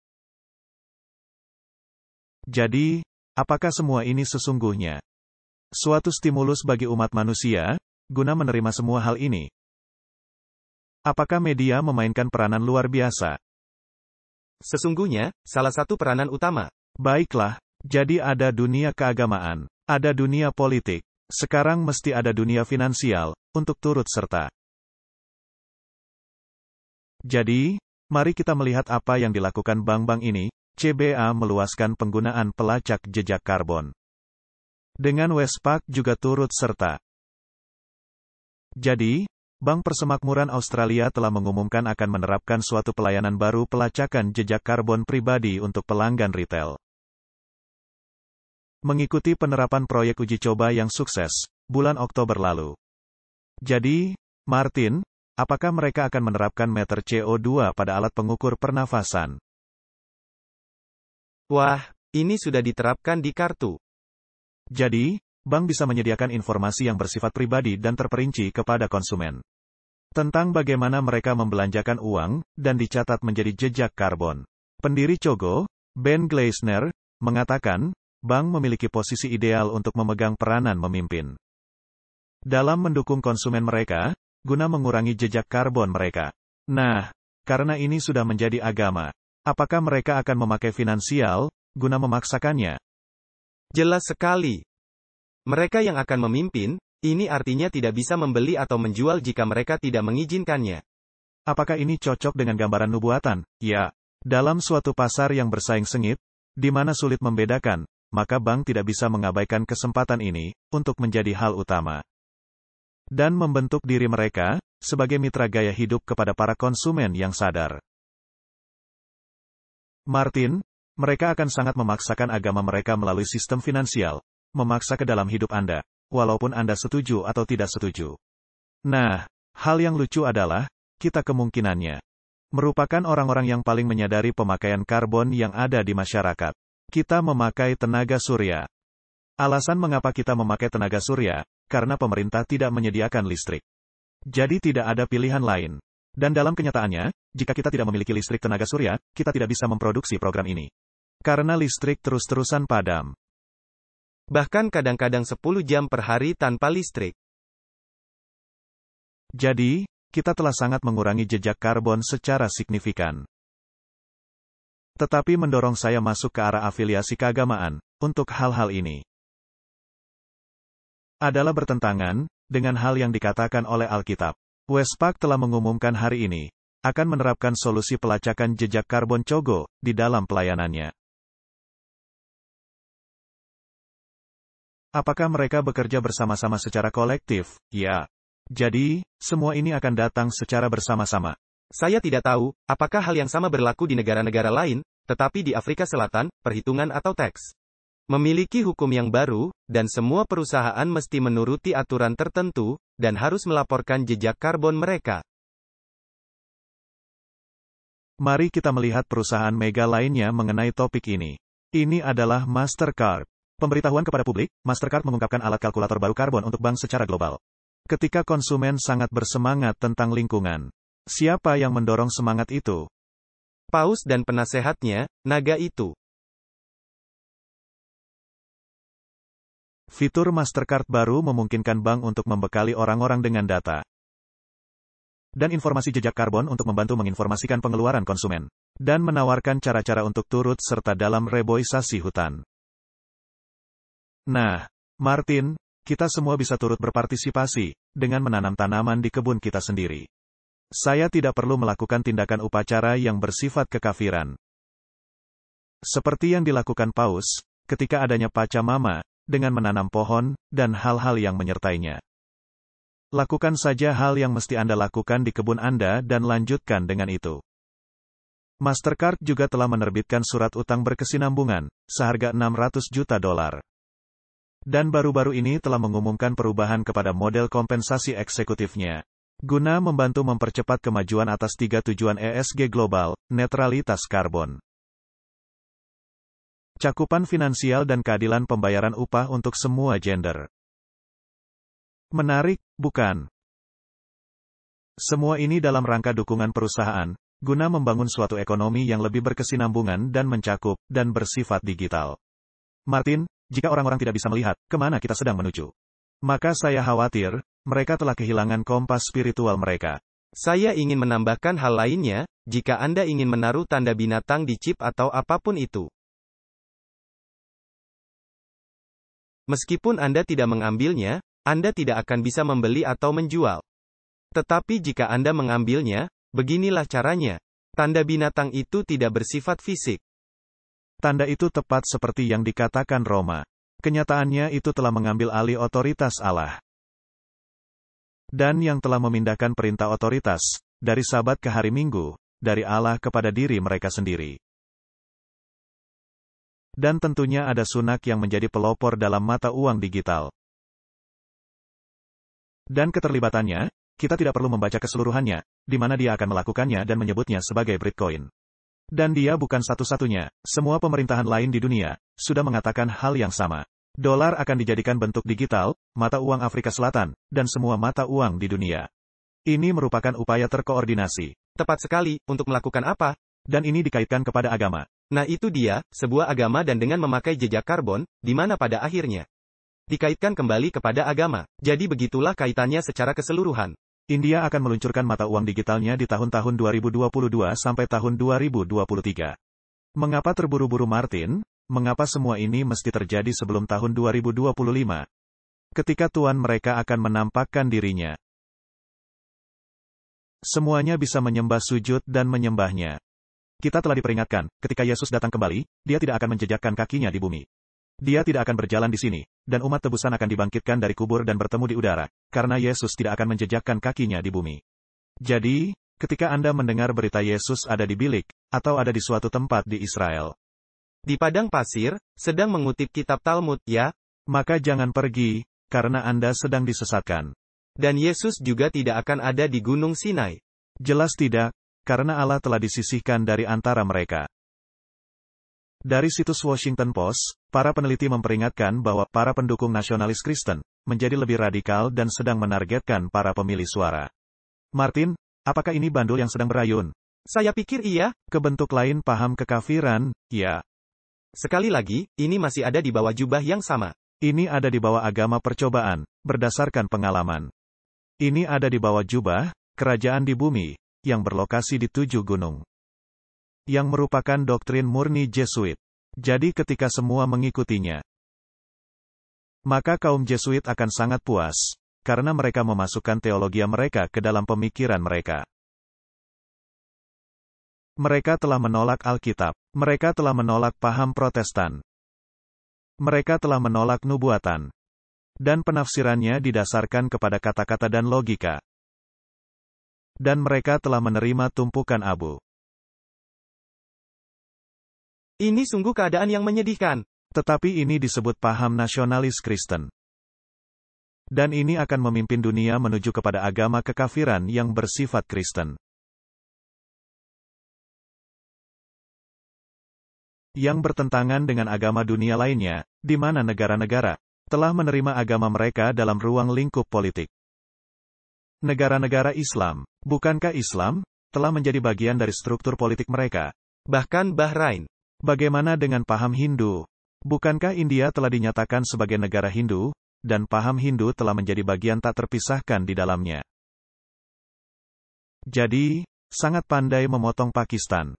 Jadi, apakah semua ini sesungguhnya suatu stimulus bagi umat manusia, guna menerima semua hal ini? Apakah media memainkan peranan luar biasa? Sesungguhnya, salah satu peranan utama. Baiklah, jadi ada dunia keagamaan, ada dunia politik, sekarang mesti ada dunia finansial, untuk turut serta. Jadi, mari kita melihat apa yang dilakukan bank-bank ini. C B A meluaskan penggunaan pelacak jejak karbon. Dengan Westpac juga turut serta. Jadi, Bank Persemakmuran Australia telah mengumumkan akan menerapkan suatu pelayanan baru pelacakan jejak karbon pribadi untuk pelanggan retail. Mengikuti penerapan proyek uji coba yang sukses, bulan Oktober lalu. Jadi, Martin, apakah mereka akan menerapkan meter C O dua pada alat pengukur pernafasan? Wah, ini sudah diterapkan di kartu. Jadi, bank bisa menyediakan informasi yang bersifat pribadi dan terperinci kepada konsumen. Tentang bagaimana mereka membelanjakan uang, dan dicatat menjadi jejak karbon. Pendiri Cogo, Ben Gleisner, mengatakan, bank memiliki posisi ideal untuk memegang peranan memimpin. Dalam mendukung konsumen mereka, guna mengurangi jejak karbon mereka. Nah, karena ini sudah menjadi agama, apakah mereka akan memakai finansial, guna memaksakannya? Jelas sekali. Mereka yang akan memimpin, ini artinya tidak bisa membeli atau menjual jika mereka tidak mengizinkannya. Apakah ini cocok dengan gambaran nubuatan? Ya. Dalam suatu pasar yang bersaing sengit, di mana sulit membedakan, maka bank tidak bisa mengabaikan kesempatan ini, untuk menjadi hal utama. Dan membentuk diri mereka, sebagai mitra gaya hidup kepada para konsumen yang sadar. Martin, mereka akan sangat memaksakan agama mereka melalui sistem finansial, memaksa ke dalam hidup Anda, walaupun Anda setuju atau tidak setuju. Nah, hal yang lucu adalah, kita kemungkinannya merupakan orang-orang yang paling menyadari pemakaian karbon yang ada di masyarakat. Kita memakai tenaga surya. Alasan mengapa kita memakai tenaga surya, karena pemerintah tidak menyediakan listrik. Jadi tidak ada pilihan lain. Dan dalam kenyataannya, jika kita tidak memiliki listrik tenaga surya, kita tidak bisa memproduksi program ini. Karena listrik terus-terusan padam. Bahkan kadang-kadang sepuluh jam per hari tanpa listrik. Jadi, kita telah sangat mengurangi jejak karbon secara signifikan. Tetapi mendorong saya masuk ke arah afiliasi keagamaan, untuk hal-hal ini adalah bertentangan dengan hal yang dikatakan oleh Alkitab. Westpac telah mengumumkan hari ini, akan menerapkan solusi pelacakan jejak karbon Cogo, di dalam pelayanannya. Apakah mereka bekerja bersama-sama secara kolektif? Ya. Jadi, semua ini akan datang secara bersama-sama. Saya tidak tahu, apakah hal yang sama berlaku di negara-negara lain, tetapi di Afrika Selatan, perhitungan atau teks memiliki hukum yang baru, dan semua perusahaan mesti menuruti aturan tertentu, dan harus melaporkan jejak karbon mereka. Mari kita melihat perusahaan mega lainnya mengenai topik ini. Ini adalah Mastercard. Pemberitahuan kepada publik, Mastercard mengungkapkan alat kalkulator baru karbon untuk bank secara global. Ketika konsumen sangat bersemangat tentang lingkungan. Siapa yang mendorong semangat itu? Paus dan penasehatnya, naga itu. Fitur Mastercard baru memungkinkan bank untuk membekali orang-orang dengan data dan informasi jejak karbon untuk membantu menginformasikan pengeluaran konsumen, dan menawarkan cara-cara untuk turut serta dalam reboisasi hutan. Nah, Martin, kita semua bisa turut berpartisipasi dengan menanam tanaman di kebun kita sendiri. Saya tidak perlu melakukan tindakan upacara yang bersifat kekafiran. Seperti yang dilakukan Paus, ketika adanya Pachamama, dengan menanam pohon, dan hal-hal yang menyertainya. Lakukan saja hal yang mesti Anda lakukan di kebun Anda dan lanjutkan dengan itu. Mastercard juga telah menerbitkan surat utang berkesinambungan, seharga enam ratus juta dolar. Dan baru-baru ini telah mengumumkan perubahan kepada model kompensasi eksekutifnya, guna membantu mempercepat kemajuan atas tiga tujuan E S G global, netralitas karbon, cakupan finansial dan keadilan pembayaran upah untuk semua gender. Menarik, bukan? Semua ini dalam rangka dukungan perusahaan, guna membangun suatu ekonomi yang lebih berkesinambungan dan mencakup, dan bersifat digital. Martin, jika orang-orang tidak bisa melihat kemana kita sedang menuju, maka saya khawatir, mereka telah kehilangan kompas spiritual mereka. Saya ingin menambahkan hal lainnya, jika Anda ingin menaruh tanda binatang di chip atau apapun itu. Meskipun Anda tidak mengambilnya, Anda tidak akan bisa membeli atau menjual. Tetapi jika Anda mengambilnya, beginilah caranya. Tanda binatang itu tidak bersifat fisik. Tanda itu tepat seperti yang dikatakan Roma. Kenyataannya itu telah mengambil alih otoritas Allah. Dan yang telah memindahkan perintah otoritas, dari Sabat ke hari Minggu, dari Allah kepada diri mereka sendiri. Dan tentunya ada sunak yang menjadi pelopor dalam mata uang digital. Dan keterlibatannya, kita tidak perlu membaca keseluruhannya, di mana dia akan melakukannya dan menyebutnya sebagai Bitcoin. Dan dia bukan satu-satunya, semua pemerintahan lain di dunia, sudah mengatakan hal yang sama. Dolar akan dijadikan bentuk digital, mata uang Afrika Selatan, dan semua mata uang di dunia. Ini merupakan upaya terkoordinasi. Tepat sekali, untuk melakukan apa? Dan ini dikaitkan kepada agama. Nah itu dia, sebuah agama dan dengan memakai jejak karbon, di mana pada akhirnya dikaitkan kembali kepada agama. Jadi begitulah kaitannya secara keseluruhan. India akan meluncurkan mata uang digitalnya di tahun-tahun dua ribu dua puluh dua sampai tahun dua ribu dua puluh tiga. Mengapa terburu-buru Martin? Mengapa semua ini mesti terjadi sebelum tahun dua ribu dua puluh lima? Ketika Tuhan mereka akan menampakkan dirinya. Semuanya bisa menyembah sujud dan menyembahnya. Kita telah diperingatkan, ketika Yesus datang kembali, dia tidak akan menjejakkan kakinya di bumi. Dia tidak akan berjalan di sini, dan umat tebusan akan dibangkitkan dari kubur dan bertemu di udara, karena Yesus tidak akan menjejakkan kakinya di bumi. Jadi, ketika Anda mendengar berita Yesus ada di bilik, atau ada di suatu tempat di Israel, di padang pasir, sedang mengutip kitab Talmud, ya, maka jangan pergi, karena Anda sedang disesatkan. Dan Yesus juga tidak akan ada di Gunung Sinai. Jelas tidak, karena Allah telah disisihkan dari antara mereka. Dari situs Washington Post, para peneliti memperingatkan bahwa para pendukung nasionalis Kristen menjadi lebih radikal dan sedang menargetkan para pemilih suara. Martin, apakah ini bandul yang sedang berayun? Saya pikir iya. Ke bentuk lain paham kekafiran, ya. Sekali lagi, ini masih ada di bawah jubah yang sama. Ini ada di bawah agama percobaan, berdasarkan pengalaman. Ini ada di bawah jubah, kerajaan di bumi, yang berlokasi di tujuh gunung. Yang merupakan doktrin murni Jesuit. Jadi ketika semua mengikutinya, maka kaum Jesuit akan sangat puas, karena mereka memasukkan teologi mereka ke dalam pemikiran mereka. Mereka telah menolak Alkitab. Mereka telah menolak paham Protestan. Mereka telah menolak nubuatan. Dan penafsirannya didasarkan kepada kata-kata dan logika. Dan mereka telah menerima tumpukan abu. Ini sungguh keadaan yang menyedihkan. Tetapi ini disebut paham nasionalis Kristen. Dan ini akan memimpin dunia menuju kepada agama kekafiran yang bersifat Kristen. Yang bertentangan dengan agama dunia lainnya, di mana negara-negara telah menerima agama mereka dalam ruang lingkup politik. Negara-negara Islam, bukankah Islam telah menjadi bagian dari struktur politik mereka? Bahkan Bahrain. Bagaimana dengan paham Hindu? Bukankah India telah dinyatakan sebagai negara Hindu, dan paham Hindu telah menjadi bagian tak terpisahkan di dalamnya? Jadi, sangat pandai memotong Pakistan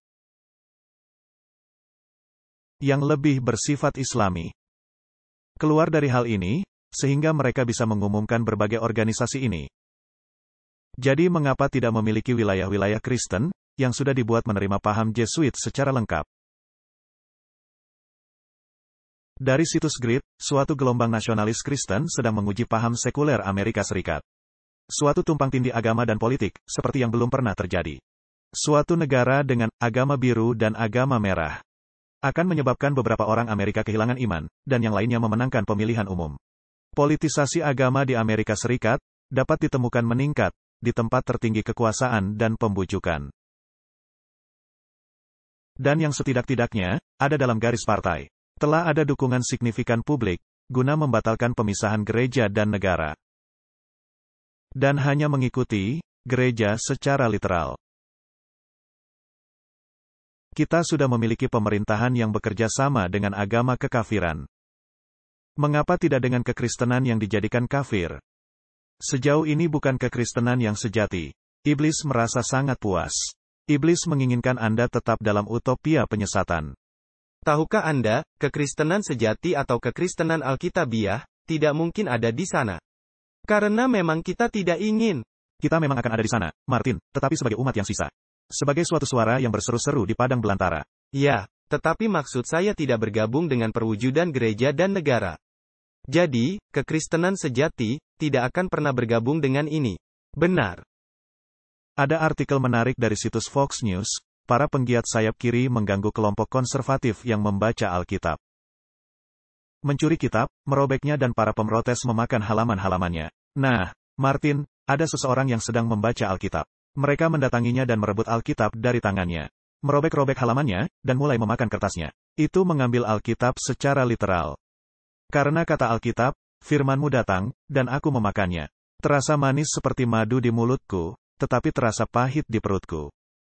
yang lebih bersifat Islami. Keluar dari hal ini, sehingga mereka bisa mengumumkan berbagai organisasi ini. Jadi mengapa tidak memiliki wilayah-wilayah Kristen, yang sudah dibuat menerima paham Jesuit secara lengkap? Dari situs Grid, suatu gelombang nasionalis Kristen sedang menguji paham sekuler Amerika Serikat. Suatu tumpang tindih agama dan politik, seperti yang belum pernah terjadi. Suatu negara dengan agama biru dan agama merah akan menyebabkan beberapa orang Amerika kehilangan iman, dan yang lainnya memenangkan pemilihan umum. Politisasi agama di Amerika Serikat dapat ditemukan meningkat di tempat tertinggi kekuasaan dan pembujukan. Dan yang setidak-tidaknya ada dalam garis partai. Telah ada dukungan signifikan publik guna membatalkan pemisahan gereja dan negara. Dan hanya mengikuti gereja secara literal. Kita sudah memiliki pemerintahan yang bekerja sama dengan agama kekafiran. Mengapa tidak dengan kekristenan yang dijadikan kafir? Sejauh ini bukan kekristenan yang sejati. Iblis merasa sangat puas. Iblis menginginkan Anda tetap dalam utopia penyesatan. Tahukah Anda, kekristenan sejati atau kekristenan Alkitabiah, tidak mungkin ada di sana. Karena memang kita tidak ingin. Kita memang akan ada di sana, Martin, tetapi sebagai umat yang sisa. Sebagai suatu suara yang berseru-seru di padang belantara. Ya, tetapi maksud saya tidak bergabung dengan perwujudan gereja dan negara. Jadi, kekristenan sejati tidak akan pernah bergabung dengan ini. Benar. Ada artikel menarik dari situs Fox News, para penggiat sayap kiri mengganggu kelompok konservatif yang membaca Alkitab. Mencuri kitab, merobeknya dan para pemrotes memakan halaman-halamannya. Nah, Martin, ada seseorang yang sedang membaca Alkitab. Mereka mendatanginya dan merebut Alkitab dari tangannya. Merobek-robek halamannya, dan mulai memakan kertasnya. Itu mengambil Alkitab secara literal. Karena kata Alkitab, firman-Mu datang, dan aku memakannya. Terasa manis seperti madu di mulutku, tetapi terasa pahit di perutku.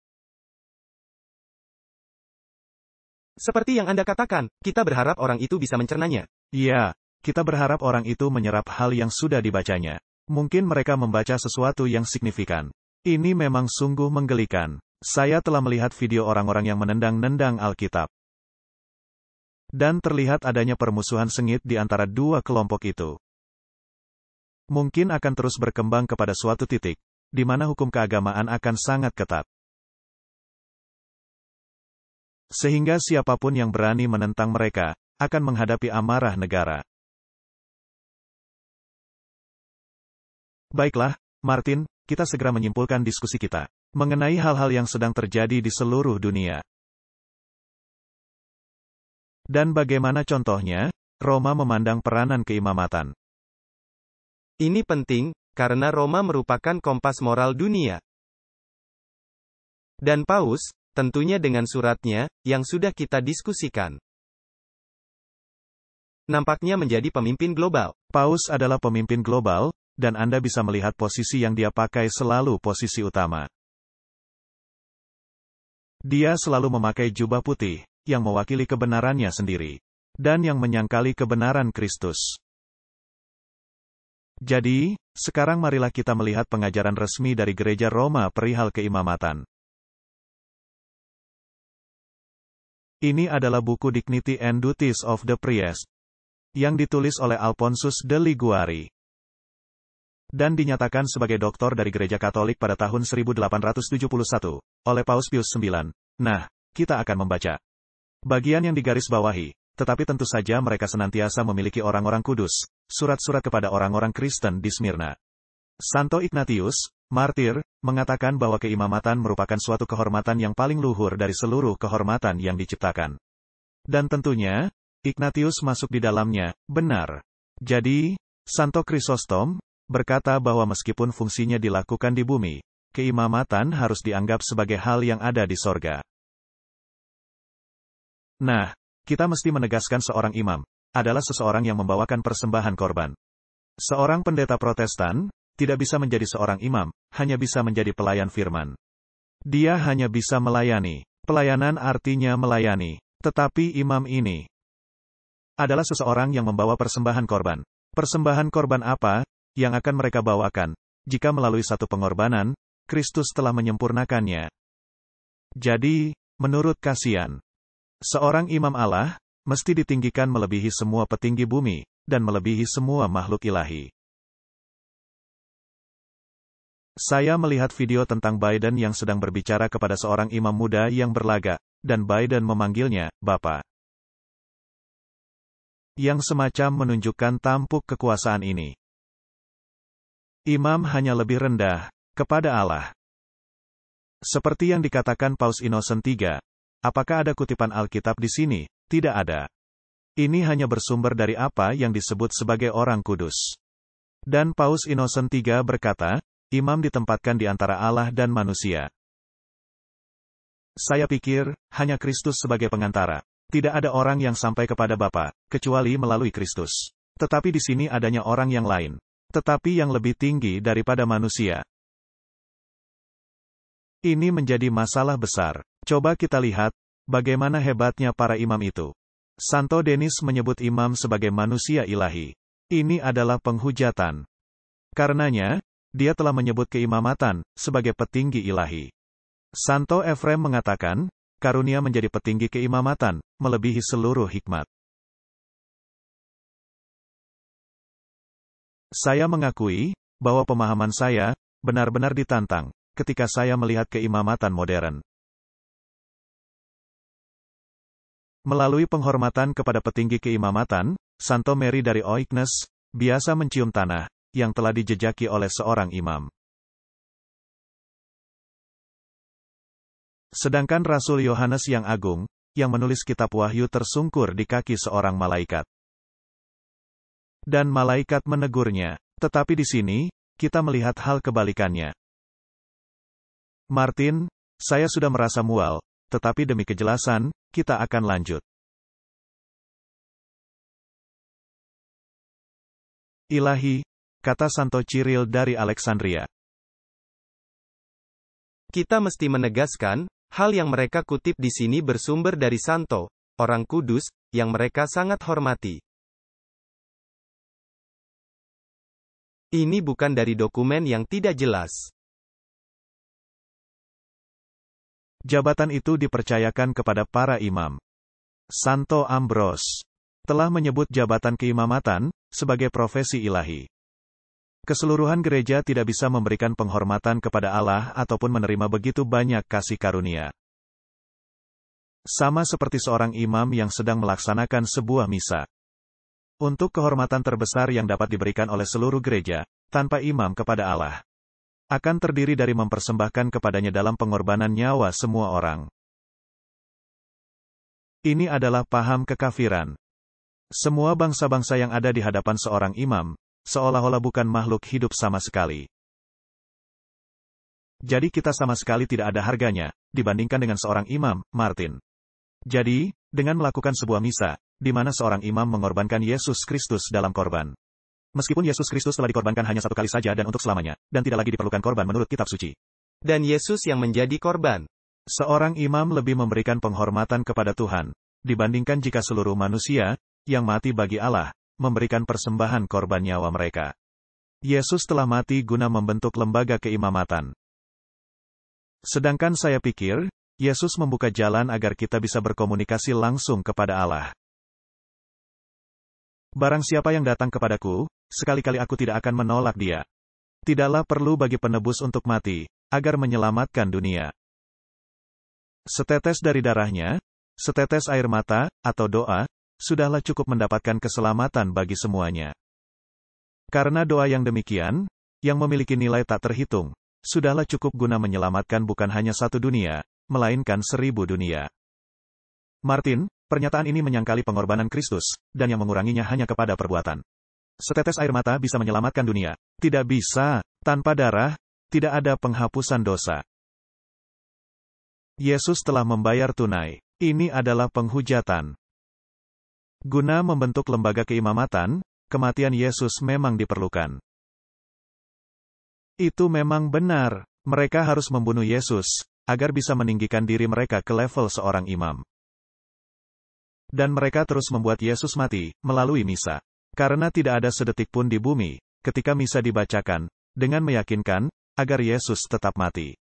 Seperti yang Anda katakan, kita berharap orang itu bisa mencernanya. Iya, kita berharap orang itu menyerap hal yang sudah dibacanya. Mungkin mereka membaca sesuatu yang signifikan. Ini memang sungguh menggelikan. Saya telah melihat video orang-orang yang menendang-nendang Alkitab. Dan terlihat adanya permusuhan sengit di antara dua kelompok itu. Mungkin akan terus berkembang kepada suatu titik, di mana hukum keagamaan akan sangat ketat. Sehingga siapapun yang berani menentang mereka, akan menghadapi amarah negara. Baiklah, Martin, kita segera menyimpulkan diskusi kita mengenai hal-hal yang sedang terjadi di seluruh dunia. Dan bagaimana contohnya, Roma memandang peranan keimamatan. Ini penting, karena Roma merupakan kompas moral dunia. Dan Paus, tentunya dengan suratnya, yang sudah kita diskusikan, nampaknya menjadi pemimpin global. Paus adalah pemimpin global, dan Anda bisa melihat posisi yang dia pakai selalu posisi utama. Dia selalu memakai jubah putih, yang mewakili kebenarannya sendiri, dan yang menyangkali kebenaran Kristus. Jadi, sekarang marilah kita melihat pengajaran resmi dari Gereja Roma perihal keimamatan. Ini adalah buku Dignity and Duties of the Priest, yang ditulis oleh Alphonsus de Liguori, dan dinyatakan sebagai doktor dari Gereja Katolik pada tahun seribu delapan ratus tujuh puluh satu, oleh Paus Pius sembilan. Nah, kita akan membaca bagian yang digarisbawahi, tetapi tentu saja mereka senantiasa memiliki orang-orang kudus, surat-surat kepada orang-orang Kristen di Smyrna. Santo Ignatius, martir, mengatakan bahwa keimamatan merupakan suatu kehormatan yang paling luhur dari seluruh kehormatan yang diciptakan. Dan tentunya, Ignatius masuk di dalamnya, benar. Jadi, Santo Chrysostom berkata bahwa meskipun fungsinya dilakukan di bumi, keimamatan harus dianggap sebagai hal yang ada di sorga. Nah, kita mesti menegaskan seorang imam adalah seseorang yang membawakan persembahan korban. Seorang pendeta Protestan tidak bisa menjadi seorang imam, hanya bisa menjadi pelayan firman. Dia hanya bisa melayani. Pelayanan artinya melayani. Tetapi imam ini adalah seseorang yang membawa persembahan korban. Persembahan korban apa yang akan mereka bawakan jika melalui satu pengorbanan, Kristus telah menyempurnakannya? Jadi, menurut Kasian, seorang imam Allah mesti ditinggikan melebihi semua petinggi bumi dan melebihi semua makhluk ilahi. Saya melihat video tentang Biden yang sedang berbicara kepada seorang imam muda yang berlaga, dan Biden memanggilnya Bapak. Yang semacam menunjukkan tampuk kekuasaan ini. Imam hanya lebih rendah kepada Allah. Seperti yang dikatakan Paus Innocent ketiga, apakah ada kutipan Alkitab di sini? Tidak ada. Ini hanya bersumber dari apa yang disebut sebagai orang kudus. Dan Paus Innocent ketiga berkata, imam ditempatkan di antara Allah dan manusia. Saya pikir, hanya Kristus sebagai pengantara. Tidak ada orang yang sampai kepada Bapa, kecuali melalui Kristus. Tetapi di sini adanya orang yang lain. Tetapi yang lebih tinggi daripada manusia. Ini menjadi masalah besar. Coba kita lihat, bagaimana hebatnya para imam itu. Santo Denis menyebut imam sebagai manusia ilahi. Ini adalah penghujatan. Karenanya, dia telah menyebut keimamatan sebagai petinggi ilahi. Santo Efrem mengatakan, karunia menjadi petinggi keimamatan, melebihi seluruh hikmat. Saya mengakui bahwa pemahaman saya benar-benar ditantang ketika saya melihat keimamatan modern. Melalui penghormatan kepada petinggi keimamatan, Santo Mary dari Oignes biasa mencium tanah yang telah dijejaki oleh seorang imam. Sedangkan Rasul Yohanes yang agung, yang menulis kitab Wahyu tersungkur di kaki seorang malaikat. Dan malaikat menegurnya. Tetapi di sini, kita melihat hal kebalikannya. Martin, saya sudah merasa mual, tetapi demi kejelasan, kita akan lanjut. Ilahi, kata Santo Cyril dari Alexandria. Kita mesti menegaskan, hal yang mereka kutip di sini bersumber dari Santo, orang kudus, yang mereka sangat hormati. Ini bukan dari dokumen yang tidak jelas. Jabatan itu dipercayakan kepada para imam. Santo Ambrose telah menyebut jabatan keimamatan sebagai profesi ilahi. Keseluruhan gereja tidak bisa memberikan penghormatan kepada Allah ataupun menerima begitu banyak kasih karunia. Sama seperti seorang imam yang sedang melaksanakan sebuah misa. Untuk kehormatan terbesar yang dapat diberikan oleh seluruh gereja, tanpa imam kepada Allah, akan terdiri dari mempersembahkan kepadanya dalam pengorbanan nyawa semua orang. Ini adalah paham kekafiran. Semua bangsa-bangsa yang ada di hadapan seorang imam, seolah-olah bukan makhluk hidup sama sekali. Jadi kita sama sekali tidak ada harganya, dibandingkan dengan seorang imam, Martin. Jadi, dengan melakukan sebuah misa, di mana seorang imam mengorbankan Yesus Kristus dalam korban. Meskipun Yesus Kristus telah dikorbankan hanya satu kali saja dan untuk selamanya, dan tidak lagi diperlukan korban menurut kitab suci. Dan Yesus yang menjadi korban. Seorang imam lebih memberikan penghormatan kepada Tuhan, dibandingkan jika seluruh manusia, yang mati bagi Allah, memberikan persembahan korban nyawa mereka. Yesus telah mati guna membentuk lembaga keimamatan. Sedangkan saya pikir, Yesus membuka jalan agar kita bisa berkomunikasi langsung kepada Allah. Barang siapa yang datang kepadaku, sekali-kali aku tidak akan menolak dia. Tidaklah perlu bagi penebus untuk mati, agar menyelamatkan dunia. Setetes dari darahnya, setetes air mata, atau doa, sudahlah cukup mendapatkan keselamatan bagi semuanya. Karena doa yang demikian, yang memiliki nilai tak terhitung, sudahlah cukup guna menyelamatkan bukan hanya satu dunia, melainkan seribu dunia. Martin, pernyataan ini menyangkali pengorbanan Kristus, dan yang menguranginya hanya kepada perbuatan. Setetes air mata bisa menyelamatkan dunia. Tidak bisa, tanpa darah, tidak ada penghapusan dosa. Yesus telah membayar tunai. Ini adalah penghujatan. Guna membentuk lembaga keimamatan, kematian Yesus memang diperlukan. Itu memang benar. Mereka harus membunuh Yesus, agar bisa meninggikan diri mereka ke level seorang imam. Dan mereka terus membuat Yesus mati, melalui misa. Karena tidak ada sedetik pun di bumi, ketika misa dibacakan, dengan meyakinkan, agar Yesus tetap mati.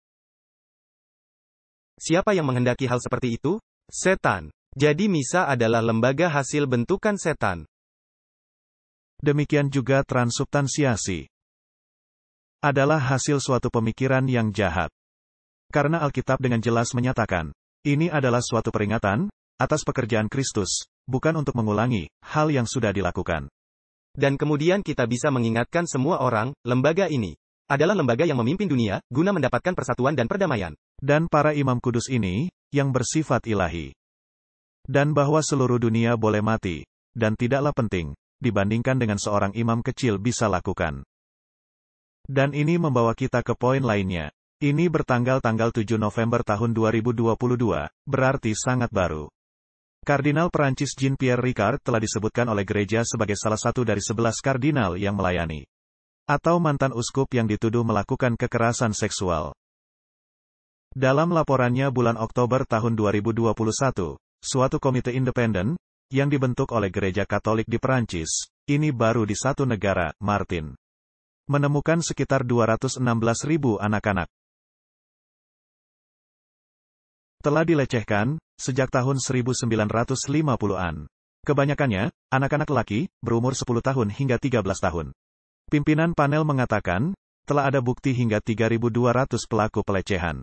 Siapa yang menghendaki hal seperti itu? Setan. Jadi misa adalah lembaga hasil bentukan setan. Demikian juga transubstansiasi. Adalah hasil suatu pemikiran yang jahat. Karena Alkitab dengan jelas menyatakan, ini adalah suatu peringatan, atas pekerjaan Kristus, bukan untuk mengulangi hal yang sudah dilakukan. Dan kemudian kita bisa mengingatkan semua orang, lembaga ini adalah lembaga yang memimpin dunia, guna mendapatkan persatuan dan perdamaian. Dan para imam kudus ini, yang bersifat ilahi. Dan bahwa seluruh dunia boleh mati, dan tidaklah penting, dibandingkan dengan seorang imam kecil bisa lakukan. Dan ini membawa kita ke poin lainnya. Ini bertanggal tanggal tujuh November tahun dua ribu dua puluh dua, berarti sangat baru. Kardinal Perancis Jean-Pierre Ricard telah disebutkan oleh gereja sebagai salah satu dari sebelas kardinal yang melayani. Atau mantan uskup yang dituduh melakukan kekerasan seksual. Dalam laporannya bulan Oktober tahun dua ribu dua puluh satu, suatu komite independen, yang dibentuk oleh gereja Katolik di Perancis, ini baru di satu negara, Martin, menemukan sekitar dua ratus enam belas ribu anak-anak telah dilecehkan, sejak tahun seribu sembilan ratus lima puluhan. Kebanyakannya, anak-anak laki, berumur sepuluh tahun hingga tiga belas tahun. Pimpinan panel mengatakan, telah ada bukti hingga tiga ribu dua ratus pelaku pelecehan.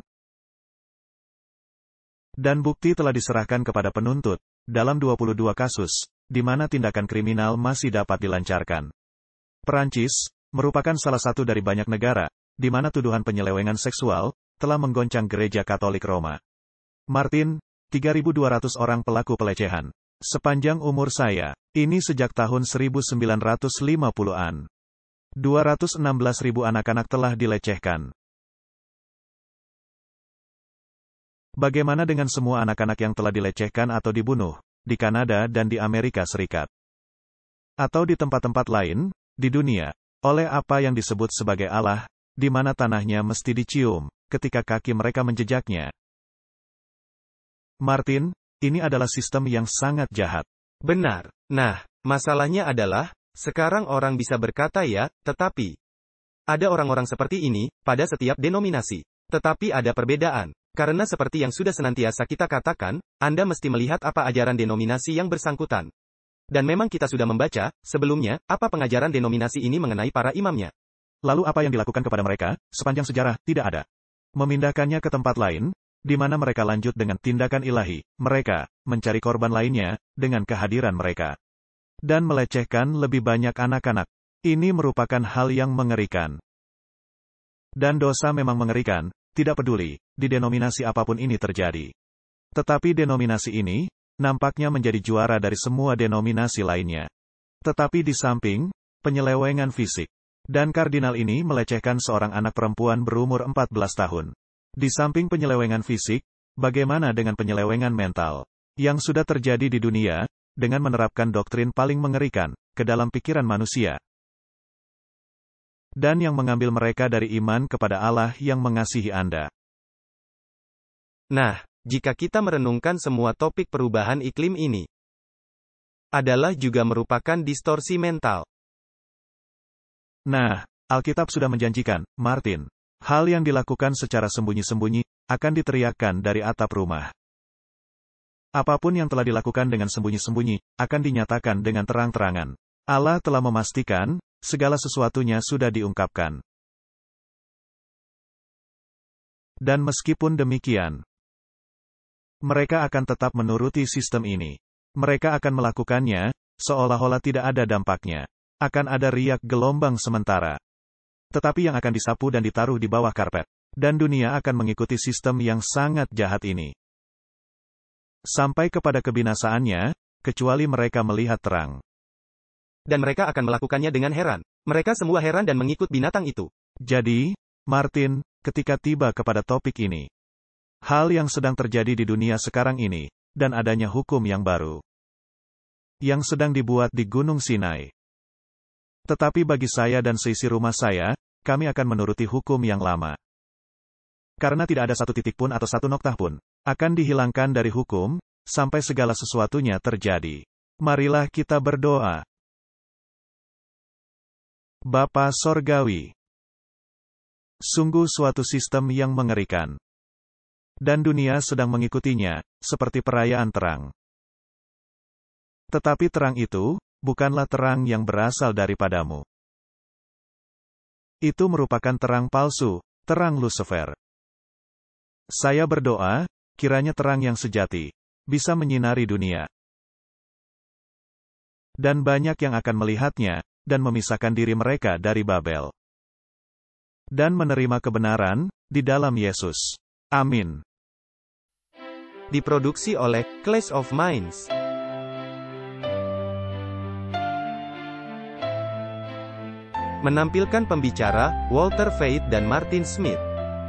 Dan bukti telah diserahkan kepada penuntut, dalam dua puluh dua kasus, di mana tindakan kriminal masih dapat dilancarkan. Perancis, merupakan salah satu dari banyak negara, di mana tuduhan penyelewengan seksual, telah menggoncang gereja Katolik Roma. Martin, tiga ribu dua ratus orang pelaku pelecehan. Sepanjang umur saya, ini sejak tahun seribu sembilan ratus lima puluhan. dua ratus enam belas ribu anak-anak telah dilecehkan. Bagaimana dengan semua anak-anak yang telah dilecehkan atau dibunuh, di Kanada dan di Amerika Serikat? Atau di tempat-tempat lain, di dunia, oleh apa yang disebut sebagai Allah, di mana tanahnya mesti dicium, ketika kaki mereka menjejaknya. Martin, ini adalah sistem yang sangat jahat. Benar. Nah, masalahnya adalah, sekarang orang bisa berkata ya, tetapi ada orang-orang seperti ini, pada setiap denominasi. Tetapi ada perbedaan. Karena seperti yang sudah senantiasa kita katakan, Anda mesti melihat apa ajaran denominasi yang bersangkutan. Dan memang kita sudah membaca, sebelumnya, apa pengajaran denominasi ini mengenai para imamnya. Lalu apa yang dilakukan kepada mereka, sepanjang sejarah, tidak ada. Memindahkannya ke tempat lain, di mana mereka lanjut dengan tindakan ilahi, mereka mencari korban lainnya, dengan kehadiran mereka. Dan melecehkan lebih banyak anak-anak. Ini merupakan hal yang mengerikan. Dan dosa memang mengerikan, tidak peduli, di denominasi apapun ini terjadi. Tetapi denominasi ini, nampaknya menjadi juara dari semua denominasi lainnya. Tetapi di samping, penyelewengan fisik. Dan kardinal ini melecehkan seorang anak perempuan berumur empat belas tahun. Di samping penyelewengan fisik, bagaimana dengan penyelewengan mental? Yang sudah terjadi di dunia, dengan menerapkan doktrin paling mengerikan, ke dalam pikiran manusia. Dan yang mengambil mereka dari iman kepada Allah yang mengasihi Anda. Nah, jika kita merenungkan semua topik perubahan iklim ini, adalah juga merupakan distorsi mental. Nah, Alkitab sudah menjanjikan, Martin, hal yang dilakukan secara sembunyi-sembunyi, akan diteriakkan dari atap rumah. Apapun yang telah dilakukan dengan sembunyi-sembunyi, akan dinyatakan dengan terang-terangan. Allah telah memastikan, segala sesuatunya sudah diungkapkan. Dan meskipun demikian, mereka akan tetap menuruti sistem ini. Mereka akan melakukannya, seolah-olah tidak ada dampaknya. akan ada riak gelombang sementara. Tetapi yang akan disapu dan ditaruh di bawah karpet. Dan dunia akan mengikuti sistem yang sangat jahat ini. Sampai kepada kebinasaannya, kecuali mereka melihat terang. Dan mereka akan melakukannya dengan heran. Mereka semua heran dan mengikut binatang itu. Jadi, Martin, ketika tiba kepada topik ini, hal yang sedang terjadi di dunia sekarang ini, dan adanya hukum yang baru, yang sedang dibuat di Gunung Sinai. Tetapi bagi saya dan seisi rumah saya, kami akan menuruti hukum yang lama. Karena tidak ada satu titik pun atau satu noktah pun, akan dihilangkan dari hukum, sampai segala sesuatunya terjadi. Marilah kita berdoa. Bapa Sorgawi, sungguh suatu sistem yang mengerikan. Dan dunia sedang mengikutinya, seperti perayaan terang. Tetapi terang itu, bukanlah terang yang berasal daripadamu. Itu merupakan terang palsu, terang Lucifer. Saya berdoa, kiranya terang yang sejati, bisa menyinari dunia. Dan banyak yang akan melihatnya, dan memisahkan diri mereka dari Babel. Dan menerima kebenaran, di dalam Yesus. Amin. Diproduksi oleh Clash of Minds. Menampilkan pembicara, Walter Veit dan Martin Smith.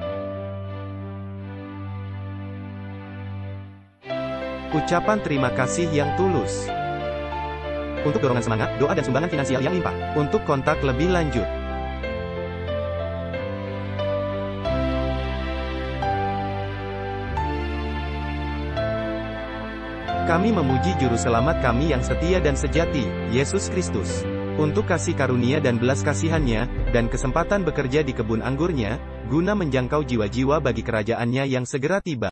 Ucapan terima kasih yang tulus. Untuk dorongan semangat, doa dan sumbangan finansial yang limpah. Untuk kontak lebih lanjut. Kami memuji Juru Selamat kami yang setia dan sejati, Yesus Kristus. Untuk kasih karunia dan belas kasihannya, dan kesempatan bekerja di kebun anggurnya, guna menjangkau jiwa-jiwa bagi kerajaannya yang segera tiba.